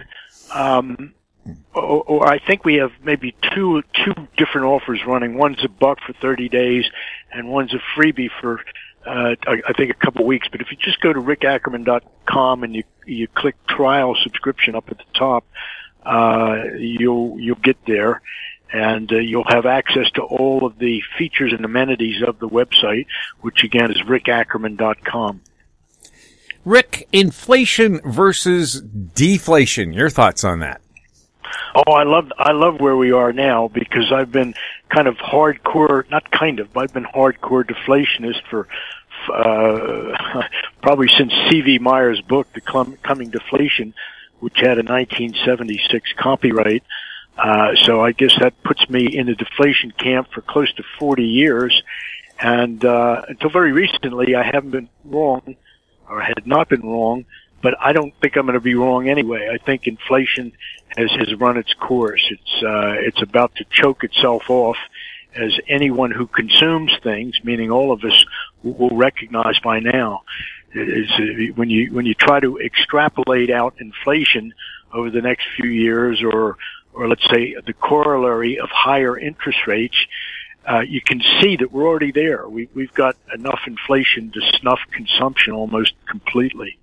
Speaker 6: Or I think we have maybe two different offers running. One's a buck for 30 days, and one's a freebie for I think a couple of weeks. But if you just go to rickackerman.com and you click trial subscription up at the top, you'll get there, and you'll have access to all of the features and amenities of the website, which again is rickackerman.com.
Speaker 1: Rick, inflation versus deflation. Your thoughts on that?
Speaker 6: Oh, I love where we are now, because I've been kind of hardcore, but I've been hardcore deflationist for probably since C.V. Meyer's book, The Coming Deflation, which had a 1976 copyright. So I guess that puts me in the deflation camp for close to 40 years. And until very recently, I haven't been wrong, or had not been wrong, but I don't think I'm going to be wrong anyway. I think inflation has run its course. It's about to choke itself off, as anyone who consumes things, meaning all of us, will recognize by now. When you try to extrapolate out inflation over the next few years, or or let's say the corollary of higher interest rates, you can see that we're already there. We've got enough inflation to snuff consumption almost completely.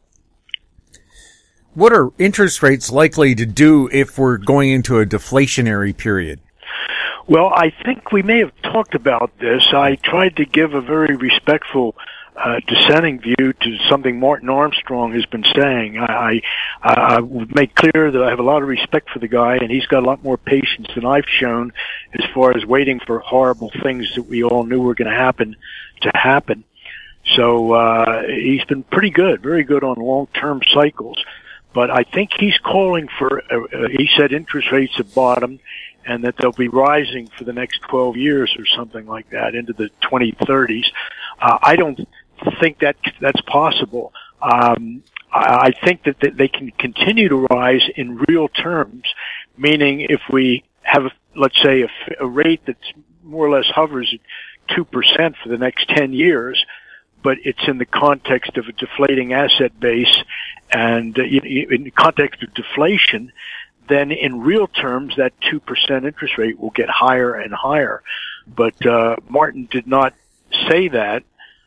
Speaker 1: What are interest rates likely to do if we're going into a deflationary period?
Speaker 6: Well, I think we may have talked about this. I tried to give a very respectful dissenting view to something Martin Armstrong has been saying. I would make clear that I have a lot of respect for the guy, and he's got a lot more patience than I've shown as far as waiting for horrible things that we all knew were going to happen. So he's been pretty good, very good on long-term cycles. But I think he's calling for, he said interest rates have bottomed and that they'll be rising for the next 12 years or something like that into the 2030s. I don't think that's possible. I think that they can continue to rise in real terms, meaning if we have, let's say, a rate that's more or less hovers at 2% for the next 10 years, but it's in the context of a deflating asset base and in the context of deflation, then in real terms, that 2% interest rate will get higher and higher. But Martin did not say that.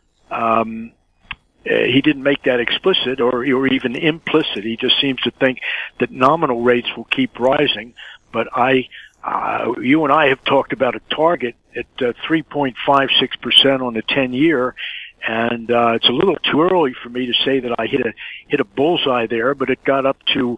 Speaker 6: He didn't make that explicit or even implicit. He just seems to think that nominal rates will keep rising. But you and I have talked about a target at 3.56% on the 10-year. And it's a little too early for me to say that I hit a bullseye there, but it got up to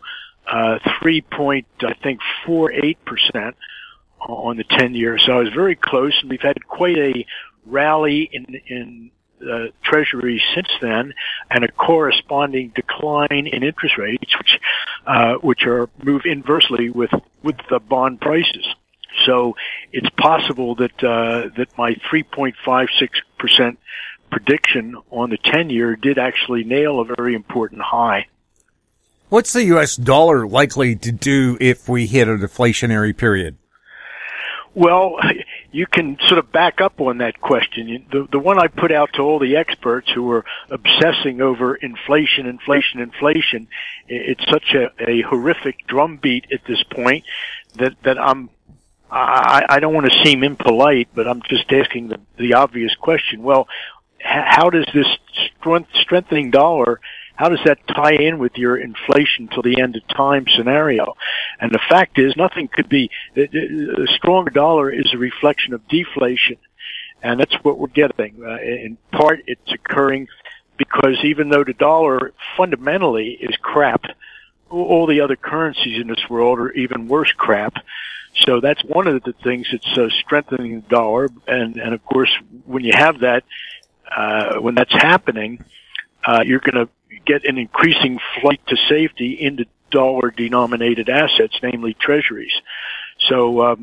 Speaker 6: 3.48% on the 10-year. So I was very close, and we've had quite a rally in Treasury since then, and a corresponding decline in interest rates, which move inversely with the bond prices. So it's possible that my 3.56% prediction on the 10-year did actually nail a very important high.
Speaker 1: What's the U.S. dollar likely to do if we hit a deflationary period?
Speaker 6: Well, you can sort of back up on that question. The one I put out to all the experts who are obsessing over inflation, it's such a horrific drumbeat at this point that I don't want to seem impolite, but I'm just asking the obvious question. Well, how does this strengthening dollar, how does that tie in with your inflation till the end of time scenario? And the fact is, nothing could be, a stronger dollar is a reflection of deflation. And that's what we're getting. In part, it's occurring because even though the dollar fundamentally is crap, all the other currencies in this world are even worse crap. So that's one of the things that's strengthening the dollar. And of course, when you have that, when that's happening, you're going to get an increasing flight to safety into dollar-denominated assets, namely treasuries. So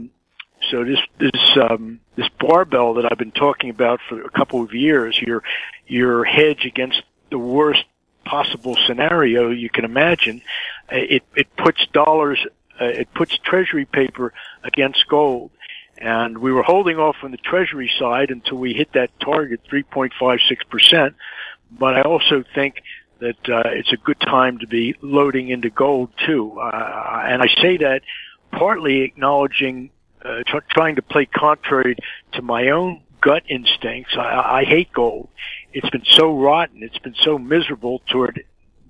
Speaker 6: this barbell that I've been talking about for a couple of years, your hedge against the worst possible scenario you can imagine, it puts treasury paper against gold. And we were holding off on the Treasury side until we hit that target, 3.56%. But I also think that it's a good time to be loading into gold, too. And I say that partly acknowledging, trying to play contrary to my own gut instincts. I hate gold. It's been so rotten. It's been so miserable toward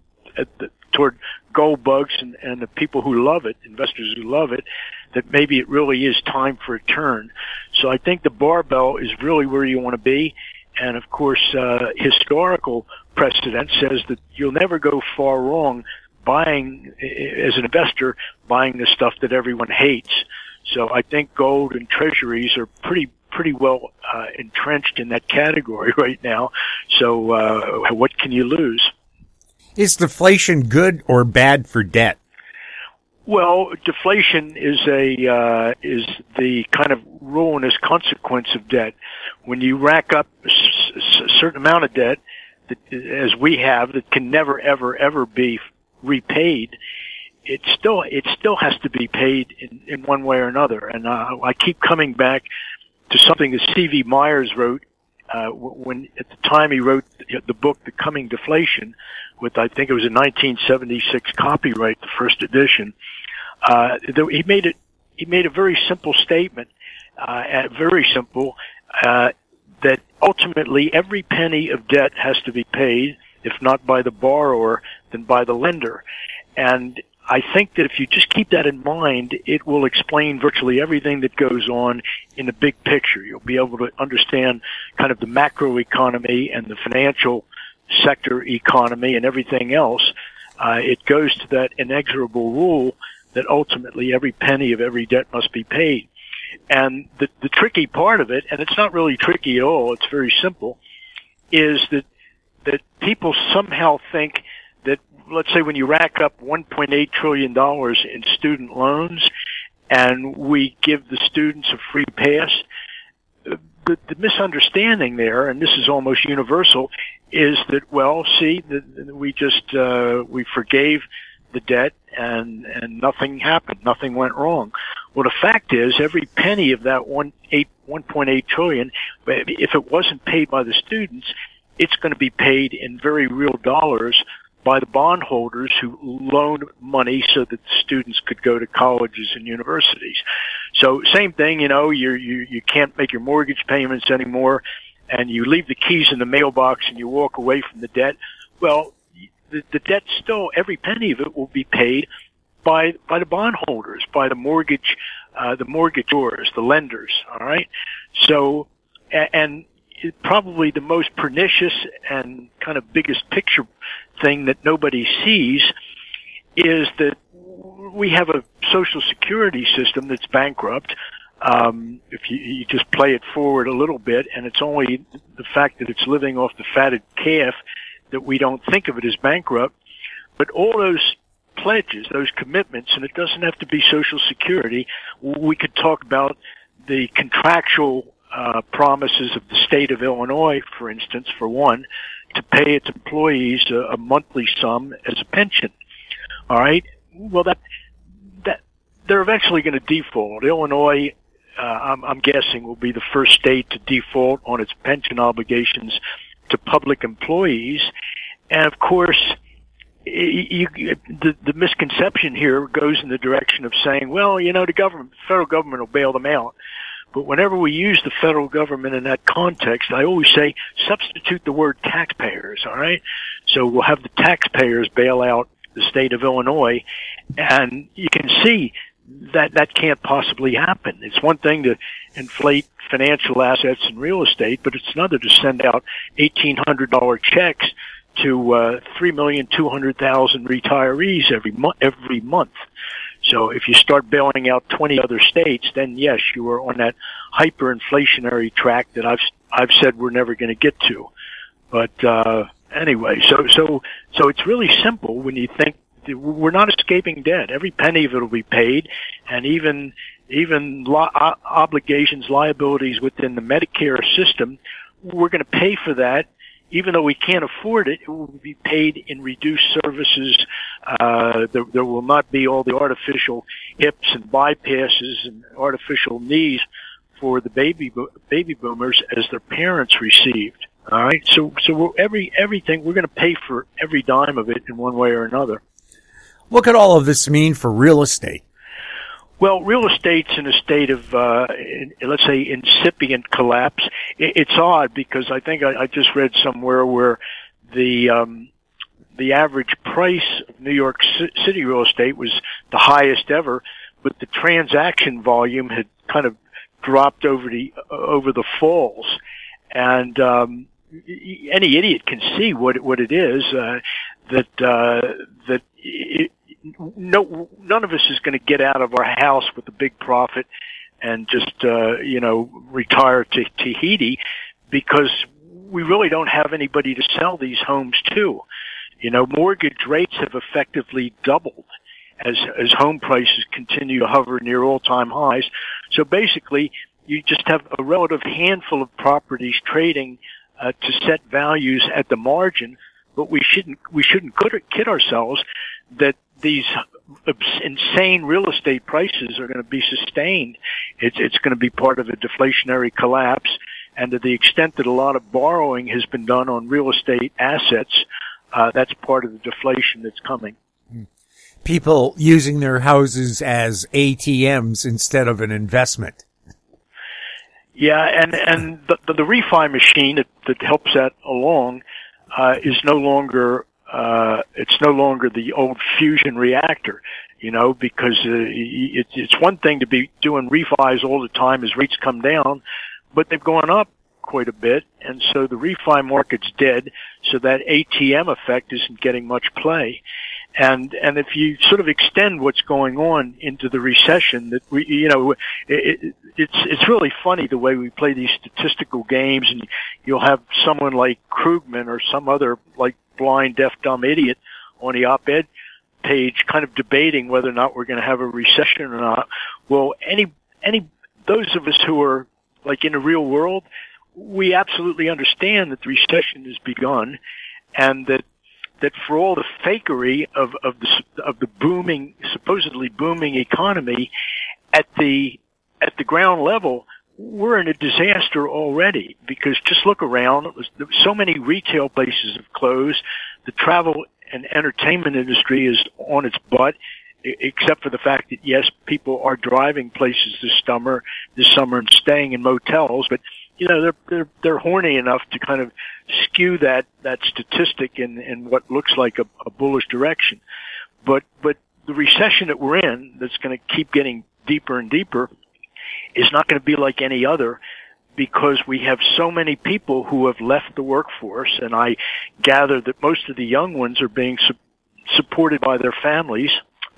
Speaker 6: gold bugs and the people who love it, investors who love it, that maybe it really is time for a turn. So I think the barbell is really where you want to be. And of course, historical precedent says that you'll never go far wrong buying, as an investor, buying the stuff that everyone hates. So I think gold and treasuries are pretty well entrenched in that category right now. So what can you lose?
Speaker 1: Is deflation good or bad for debt?
Speaker 6: Well, deflation is the kind of ruinous consequence of debt. When you rack up a certain amount of debt, that, as we have, that can never, ever be repaid, it still has to be paid in one way or another. And I keep coming back to something that C.V. Myers wrote when at the time he wrote the book The Coming Deflation, with I think it was a 1976 copyright, the first edition. He made a very simple statement, very simple, that ultimately every penny of debt has to be paid, if not by the borrower, then by the lender. And I think that if you just keep that in mind, it will explain virtually everything that goes on in the big picture. You'll be able to understand kind of the macroeconomy and the financial sector economy and everything else. It goes to that inexorable rule that ultimately every penny of every debt must be paid. And the tricky part of it, and it's not really tricky at all, it's very simple, is that people somehow think that, let's say when you rack up $1.8 trillion in student loans and we give the students a free pass, the misunderstanding there, and this is almost universal, is that, well, see, we forgave the debt and nothing happened, nothing went wrong. Well, the fact is, every penny of that $1.8 trillion, if it wasn't paid by the students, it's going to be paid in very real dollars by the bondholders who loan money so that the students could go to colleges and universities. So same thing, you can't make your mortgage payments anymore, and you leave the keys in the mailbox and you walk away from the debt. Well, the debt still, every penny of it will be paid by the bondholders, by the mortgagors, the lenders, all right? So, and probably the most pernicious and kind of biggest picture thing that nobody sees is that we have a Social Security system that's bankrupt. If you just play it forward a little bit, and it's only the fact that it's living off the fatted calf that we don't think of it as bankrupt. But all those pledges, those commitments, and it doesn't have to be Social Security. We could talk about the contractual promises of the state of Illinois, for instance, for one, to pay its employees a monthly sum as a pension. All right. Well, that they're eventually going to default. Illinois, I'm guessing, will be the first state to default on its pension obligations to public employees. And of course, the misconception here goes in the direction of saying, well, the federal government will bail them out. But whenever we use the federal government in that context, I always say substitute the word taxpayers, all right? So we'll have the taxpayers bail out the state of Illinois, and you can see that can't possibly happen. It's one thing to inflate financial assets in real estate, but it's another to send out $1,800 checks to 3,200,000 retirees every month. So if you start bailing out 20 other states, then yes, you are on that hyperinflationary track that I've said we're never going to get to. But anyway, so it's really simple when you think we're not escaping debt. Every penny of it will be paid, and even obligations, liabilities within the Medicare system, we're going to pay for that. Even though we can't afford it, it will be paid in reduced services. There will not be all the artificial hips and bypasses and artificial knees for the baby boomers as their parents received. All right, so everything we're going to pay for every dime of it in one way or another.
Speaker 1: What could all of this mean for real estate?
Speaker 6: Well, real estate's in a state of, let's say, incipient collapse. It's odd because I think I just read somewhere where the average price of New York City real estate was the highest ever, but the transaction volume had kind of dropped over the falls. And any idiot can see what it is, none of us is going to get out of our house with a big profit and just, retire to Tahiti because we really don't have anybody to sell these homes to. Mortgage rates have effectively doubled as home prices continue to hover near all-time highs. So basically, you just have a relative handful of properties trading to set values at the margin, but we shouldn't kid ourselves that these insane real estate prices are going to be sustained. It's going to be part of a deflationary collapse, and to the extent that a lot of borrowing has been done on real estate assets, that's part of the deflation that's coming.
Speaker 1: people using their houses as ATMs instead of an investment.
Speaker 6: Yeah, and the refi machine that helps that along is no longer it's no longer the old fusion reactor, because it's one thing to be doing refis all the time as rates come down, but they've gone up quite a bit, and so the refi market's dead, so that ATM effect isn't getting much play. And if you sort of extend what's going on into the recession, that it's really funny the way we play these statistical games, and you'll have someone like Krugman or some other like blind, deaf, dumb idiot on the op-ed page kind of debating whether or not we're going to have a recession or not. Well, those of us who are like in the real world, we absolutely understand that the recession has begun, and that for all the fakery of the booming, supposedly booming economy, at the ground level, we're in a disaster already. Because just look around, so many retail places have closed. The travel and entertainment industry is on its butt, except for the fact that yes, people are driving places this summer and staying in motels, but they're horny enough to kind of skew that statistic in what looks like a bullish direction. But the recession that we're in, that's going to keep getting deeper and deeper, is not going to be like any other, because we have so many people who have left the workforce, and I gather that most of the young ones are being supported by their families.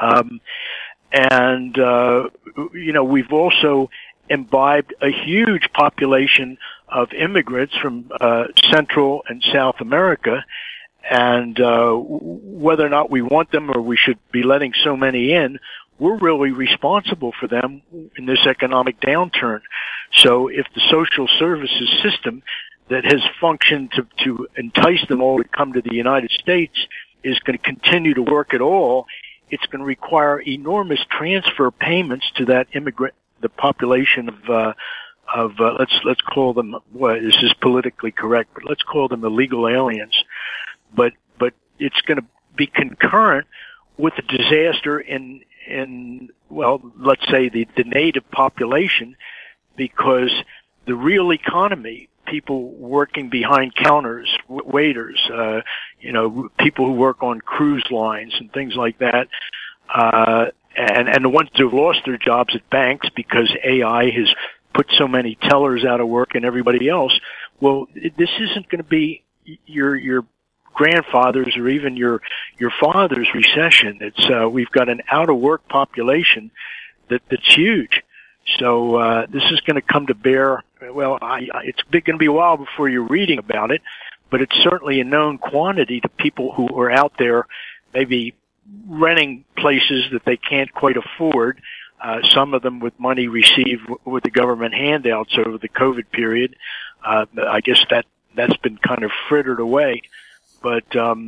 Speaker 6: We've also imbibed a huge population of immigrants from Central and South America, and whether or not we want them or we should be letting so many in, we're really responsible for them in this economic downturn. So if the social services system that has functioned to entice them all to come to the United States is going to continue to work at all, it's going to require enormous transfer payments to that the population of let's call them, this is politically correct, but let's call them illegal aliens. But it's going to be concurrent with the disaster in let's say the native population, because the real economy, people working behind counters, waiters, people who work on cruise lines and things like that, and the ones who have lost their jobs at banks because AI has put so many tellers out of work and everybody else. Well, this isn't going to be your grandfather's or even your father's recession. It's we've got an out of work population that's huge. So this is going to come to bear. Well, it's going to be a while before you're reading about it, but it's certainly a known quantity to people who are out there, maybe renting places that they can't quite afford. Some of them with money received with the government handouts over the COVID period. I guess that's been kind of frittered away. But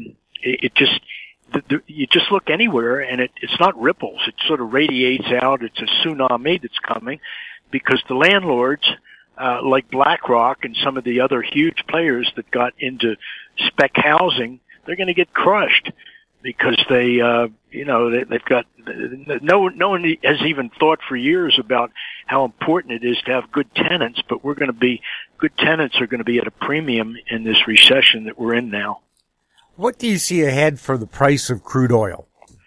Speaker 6: you just look anywhere, and it's not ripples. It sort of radiates out. It's a tsunami that's coming, because the landlords, like BlackRock and some of the other huge players that got into spec housing, they're going to get crushed, because they've got no one has even thought for years about how important it is to have good tenants. But good tenants are going to be at a premium in this recession that we're in now.
Speaker 1: What do you see ahead for the price of crude oil?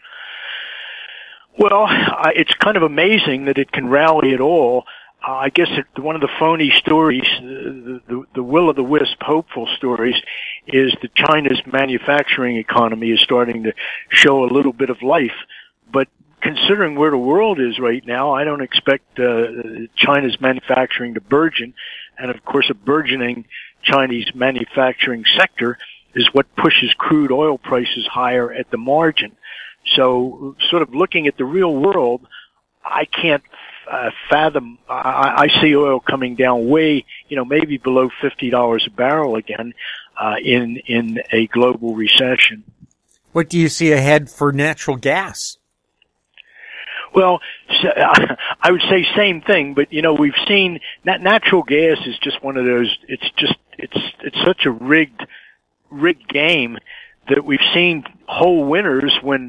Speaker 6: Well, it's kind of amazing that it can rally at all. I guess one of the phony stories, the will-o'-the-wisp hopeful stories, is that China's manufacturing economy is starting to show a little bit of life. But considering where the world is right now, I don't expect China's manufacturing to burgeon. And, of course, a burgeoning Chinese manufacturing sector is what pushes crude oil prices higher at the margin. So sort of looking at the real world, I can't fathom. I see oil coming down way, maybe below $50 a barrel again in a global recession.
Speaker 1: What do you see ahead for natural gas?
Speaker 6: Well, I would say same thing, but we've seen that natural gas is just one of those. It's such a rigged game that we've seen whole winters when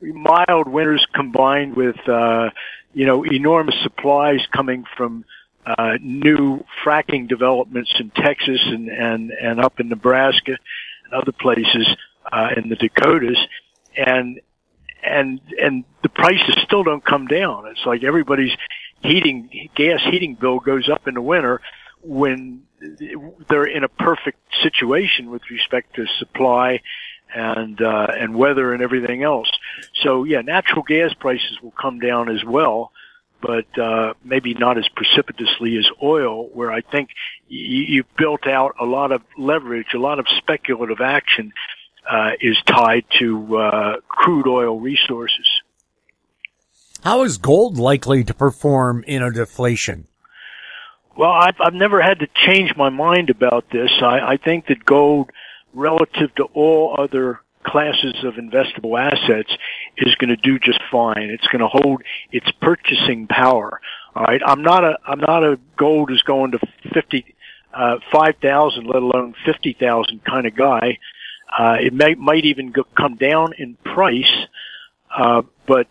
Speaker 6: mild winters combined with, enormous supplies coming from new fracking developments in Texas and up in Nebraska and other places in the Dakotas, and the prices still don't come down. It's like everybody's gas heating bill goes up in the winter when they're in a perfect situation with respect to supply and weather and everything else. So yeah, natural gas prices will come down as well, but maybe not as precipitously as oil, where I think you've built out a lot of leverage, a lot of speculative action is tied to crude oil resources.
Speaker 1: How is gold likely to perform in a deflation?
Speaker 6: Well, I've never had to change my mind about this. I think that gold, relative to all other classes of investable assets, is going to do just fine. It's going to hold its purchasing power. All right. I'm not a gold is going to 5,000, let alone 50,000 kind of guy. It might even come down in price. But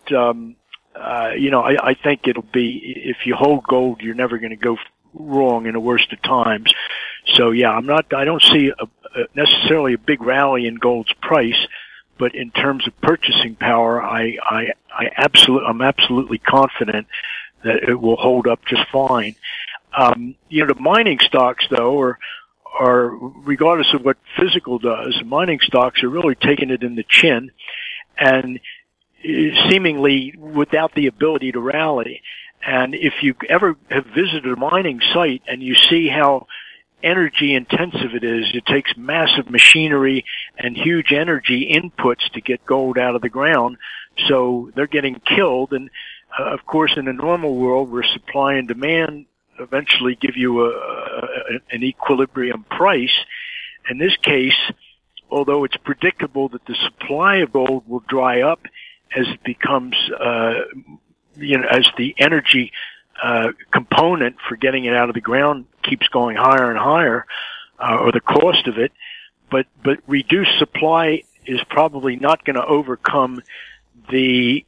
Speaker 6: I think it'll be, if you hold gold, you're never going to go wrong in the worst of times. So yeah, I don't see necessarily a big rally in gold's price, but in terms of purchasing power, I'm absolutely confident that it will hold up just fine. The mining stocks though are regardless of what physical does, the mining stocks are really taking it in the chin and seemingly without the ability to rally. And if you ever have visited a mining site and you see how energy intensive it is, it takes massive machinery and huge energy inputs to get gold out of the ground. So they're getting killed. And of course, in a normal world where supply and demand eventually give you an equilibrium price, in this case, although it's predictable that the supply of gold will dry up as it becomes, as the energy component for getting it out of the ground keeps going higher and higher, or the cost of it, but reduced supply is probably not going to overcome the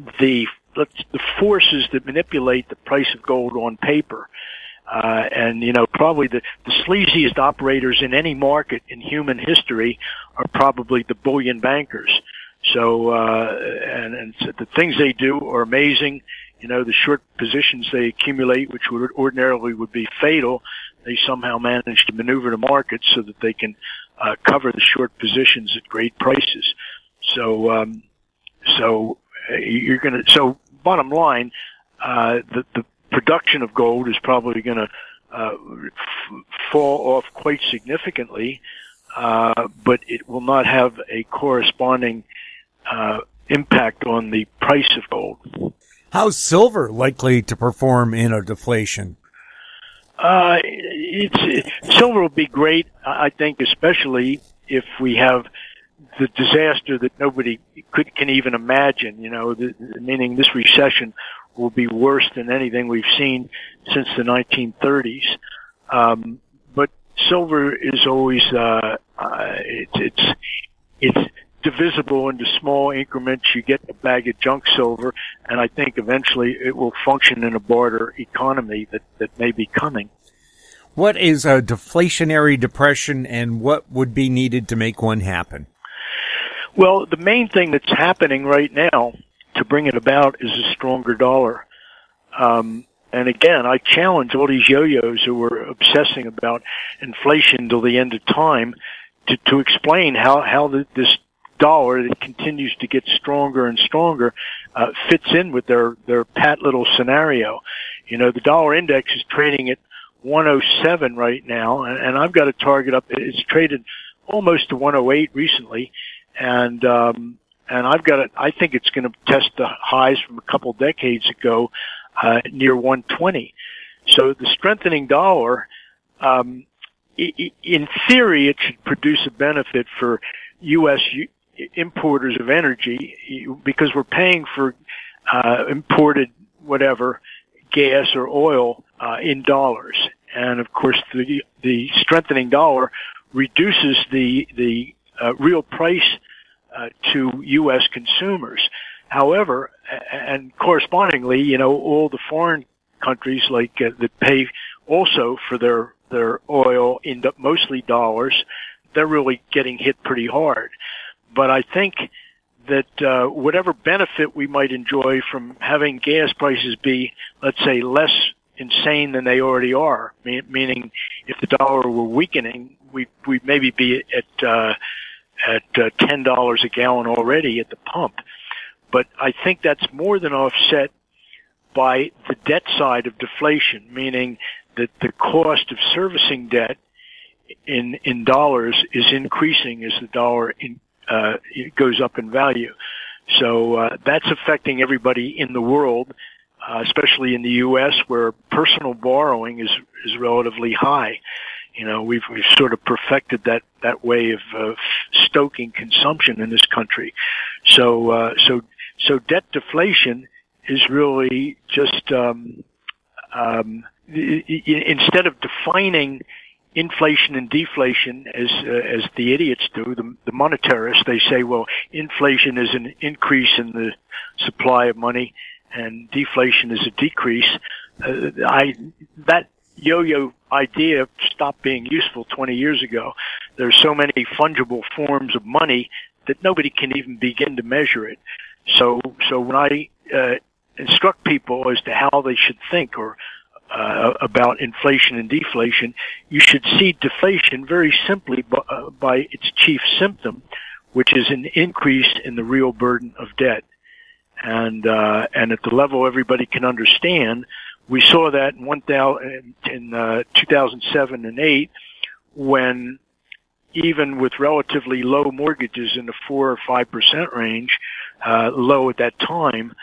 Speaker 6: forces that manipulate the price of gold on paper. Probably the sleaziest operators in any market in human history are probably the bullion bankers. So, and the things they do are amazing. The short positions they accumulate, which ordinarily would be fatal, they somehow manage to maneuver the market so that they can cover the short positions at great prices. So bottom line, the production of gold is probably going to fall off quite significantly, but it will not have a corresponding impact on the price of gold.
Speaker 1: How's silver likely to perform in a deflation?
Speaker 6: Silver will be great, I think, especially if we have the disaster that nobody can even imagine. Meaning this recession will be worse than anything we've seen since the 1930s. But silver is always it's divisible into small increments. You get a bag of junk silver, and I think eventually it will function in a barter economy that may be coming.
Speaker 1: What is a deflationary depression, and what would be needed to make one happen?
Speaker 6: Well, the main thing that's happening right now to bring it about is a stronger dollar. And again, I challenge all these yo-yos who are obsessing about inflation till the end of time to explain how this dollar that continues to get stronger and stronger fits in with their pat little scenario. The dollar index is trading at 107 right now, and I've got a target up. It's traded almost to 108 recently, and I think it's going to test the highs from a couple decades ago near 120. So the strengthening dollar, in theory, it should produce a benefit for U.S. importers of energy, because we're paying for imported gas or oil in dollars, and of course the strengthening dollar reduces the real price to U.S. consumers. However, and correspondingly, all the foreign countries that pay also for their oil in mostly dollars, they're really getting hit pretty hard. But I think that whatever benefit we might enjoy from having gas prices be, let's say, less insane than they already are, meaning if the dollar were weakening, we'd maybe be at $10 a gallon already at the pump. But I think that's more than offset by the debt side of deflation, meaning that the cost of servicing debt in dollars is increasing as the dollar it goes up in value. So that's affecting everybody in the world, especially in the U.S., where personal borrowing is relatively high. We've sort of perfected that way of stoking consumption in this country. So debt deflation is really just instead of defining inflation and deflation as the idiots do, the monetarists, they say, well, inflation is an increase in the supply of money and deflation is a decrease. That yo-yo idea stopped being useful 20 years ago. There's so many fungible forms of money that nobody can even begin to measure it. So when I instruct people as to how they should think or about inflation and deflation, you should see deflation very simply by its chief symptom, which is an increase in the real burden of debt. And at the level everybody can understand, we saw that in 2007 and 8, when even with relatively low mortgages in the 4 or 5% range, low at that time,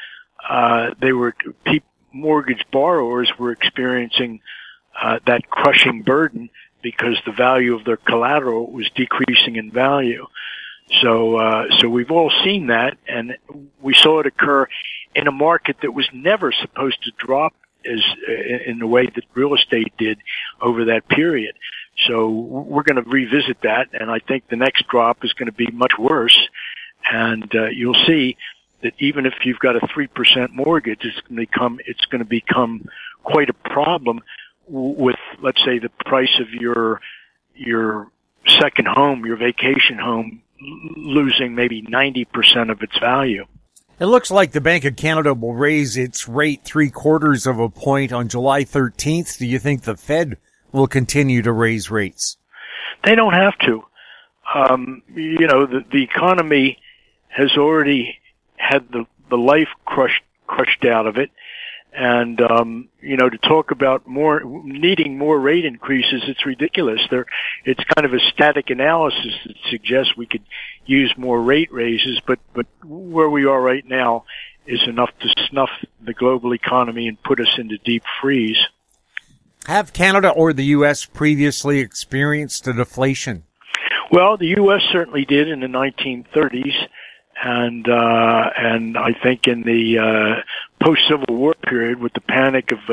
Speaker 6: mortgage borrowers were experiencing that crushing burden because the value of their collateral was decreasing in value. So we've all seen that, and we saw it occur in a market that was never supposed to drop in the way that real estate did over that period. So we're going to revisit that, and I think the next drop is going to be much worse. And you'll see that even if you've got a 3% mortgage, it's going to become quite a problem with, let's say, the price of your second home, your vacation home, losing maybe 90% of its value.
Speaker 1: It looks like the Bank of Canada will raise its rate 0.75 of a point on July 13th. Do you think the Fed will continue to raise rates?
Speaker 6: They don't have to. The economy has already had the life crushed out of it. And, to talk about needing more rate increases, it's ridiculous. It's kind of a static analysis that suggests we could use more rate raises, but where we are right now is enough to snuff the global economy and put us into deep freeze.
Speaker 1: Have Canada or the U.S. previously experienced a deflation?
Speaker 6: Well, the U.S. certainly did in the 1930s. And I think in the post-Civil War period with the panic of,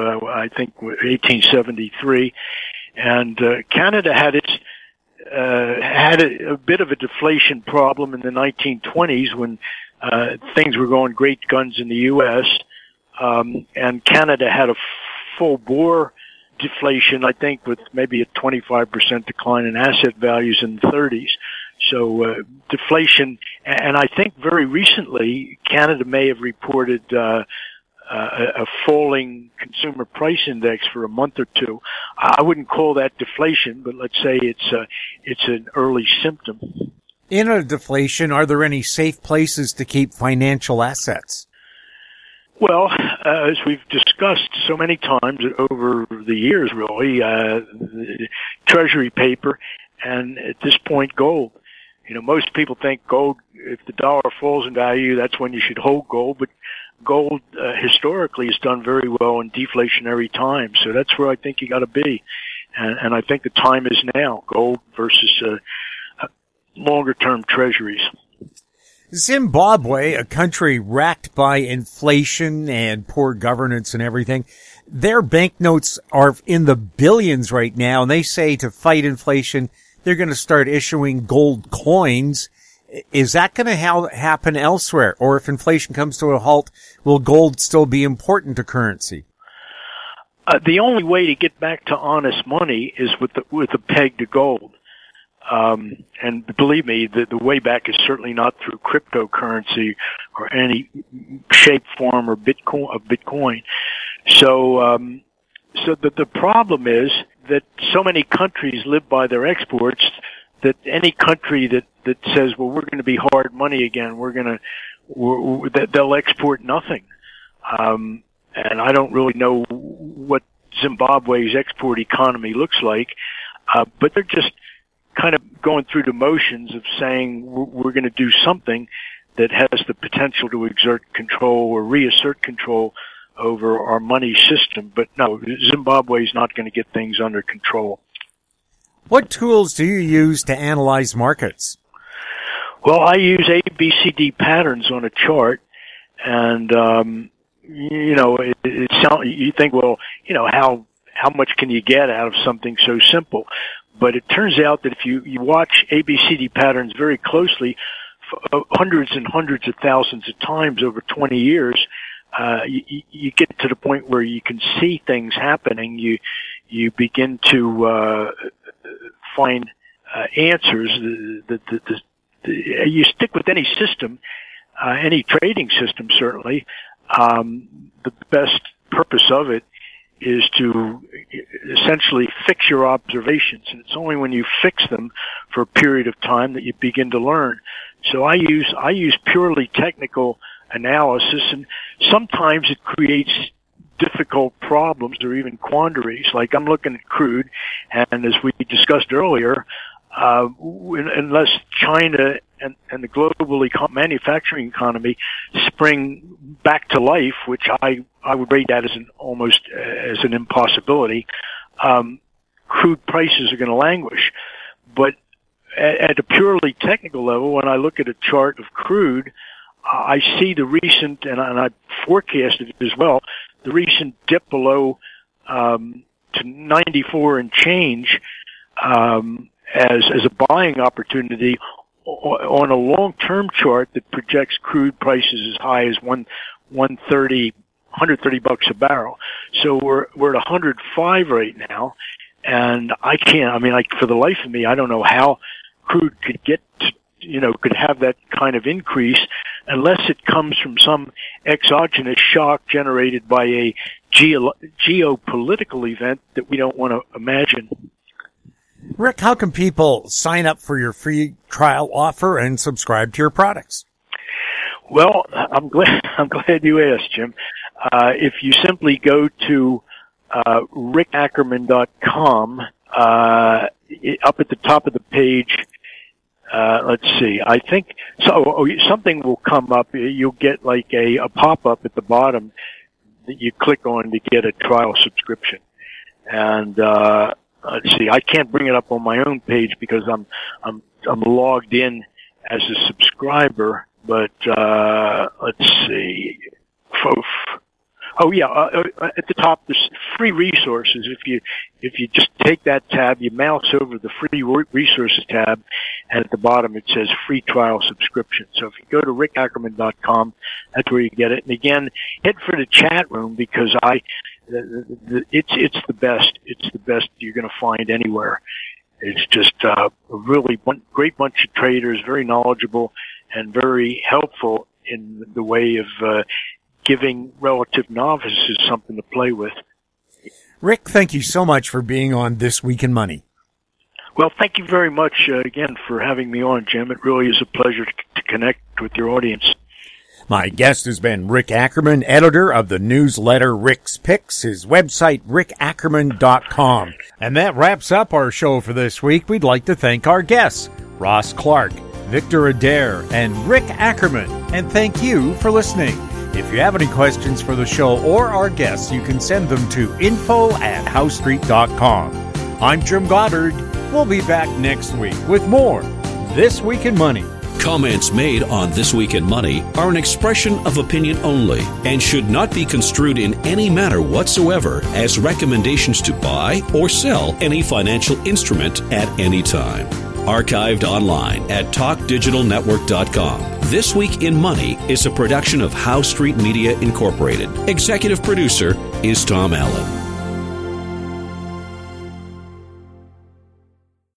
Speaker 6: 1873, and Canada had a bit of a deflation problem in the 1920s when things were going great guns in the U.S., and Canada had a full-bore deflation, I think, with maybe a 25% decline in asset values in the 30s. So deflation, and I think very recently Canada may have reported a falling consumer price index for a month or two. I wouldn't call that deflation, but let's say it's an early symptom.
Speaker 1: In a deflation, are there any safe places to keep financial assets?
Speaker 6: Well, as we've discussed so many times over the years, really, treasury paper, and at this point, gold. Most people think gold, if the dollar falls in value, that's when you should hold gold, but gold historically has done very well in deflationary times, so that's where I think you got to be. And I think the time is now, gold versus longer-term treasuries.
Speaker 1: Zimbabwe, a country racked by inflation and poor governance and everything, their banknotes are in the billions right now, and they say to fight inflation, they're going to start issuing gold coins. Is that going to happen elsewhere? Or if inflation comes to a halt, will gold still be important to currency?
Speaker 6: The only way to get back to honest money is with a peg to gold. And believe me, the way back is certainly not through cryptocurrency or any shape, form, or Bitcoin. So the problem is that so many countries live by their exports that any country that says, well, we're going to be hard money again, they'll export nothing. And I don't really know what Zimbabwe's export economy looks like, but they're just kind of going through the motions of saying we're going to do something that has the potential to exert control or reassert control over our money system. But no, Zimbabwe's not going to get things under control.
Speaker 1: What tools do you use to analyze markets?
Speaker 6: Well, I use ABCD patterns on a chart, and you think, well, how much can you get out of something so simple? But it turns out that if you watch ABCD patterns very closely, hundreds and hundreds of thousands of times over 20 years, you get to the point where you can see things happening. You begin to find answers. You stick with any system, any trading system certainly. The best purpose of it is to essentially fix your observations, and it's only when you fix them for a period of time that you begin to learn. So I use purely technical analysis, and sometimes it creates difficult problems or even quandaries. Like I'm looking at crude, and as we discussed earlier, unless China and the global manufacturing economy spring back to life, which I would rate that as almost as an impossibility, crude prices are going to languish. But at a purely technical level, when I look at a chart of crude, I see the recent, and I forecasted it as well, the recent dip below to 94 and change as a buying opportunity on a long-term chart that projects crude prices as high as $130 a barrel. So we're at 105 right now, and for the life of me, I don't know how crude could get to, could have that kind of increase unless it comes from some exogenous shock generated by a geopolitical event that we don't want to imagine.
Speaker 1: Rick, how can people sign up for your free trial offer and subscribe to your products?
Speaker 6: Well, I'm glad you asked, Jim. If you simply go to rickackerman.com, up at the top of the page, let's see, I think something will come up. You'll get like a pop-up at the bottom that you click on to get a trial subscription. And let's see, I can't bring it up on my own page because I'm logged in as a subscriber, but let's see. At the top there's free resources. If you just take that tab, you mouse over the free resources tab, and at the bottom it says free trial subscription. So if you go to rickackerman.com, that's where you get it. And again, head for the chat room because it's the best. It's the best you're going to find anywhere. It's just a really great bunch of traders, very knowledgeable and very helpful in the way of giving relative novices something to play with.
Speaker 1: Rick, thank you so much for being on This Week in Money.
Speaker 6: Well, thank you very much again for having me on, Jim. It really is a pleasure to connect with your audience.
Speaker 1: My guest has been Rick Ackerman, editor of the newsletter Rick's Picks, his website, rickackerman.com. And that wraps up our show for this week. We'd like to thank our guests, Ross Clark, Victor Adair, and Rick Ackerman. And thank you for listening. If you have any questions for the show or our guests, you can send them to info@howstreet.com. I'm Jim Goddard. We'll be back next week with more This Week in Money.
Speaker 3: Comments made on This Week in Money are an expression of opinion only and should not be construed in any manner whatsoever as recommendations to buy or sell any financial instrument at any time. Archived online at talkdigitalnetwork.com. This Week in Money is a production of Howe Street Media Incorporated. Executive producer is Tom Allen.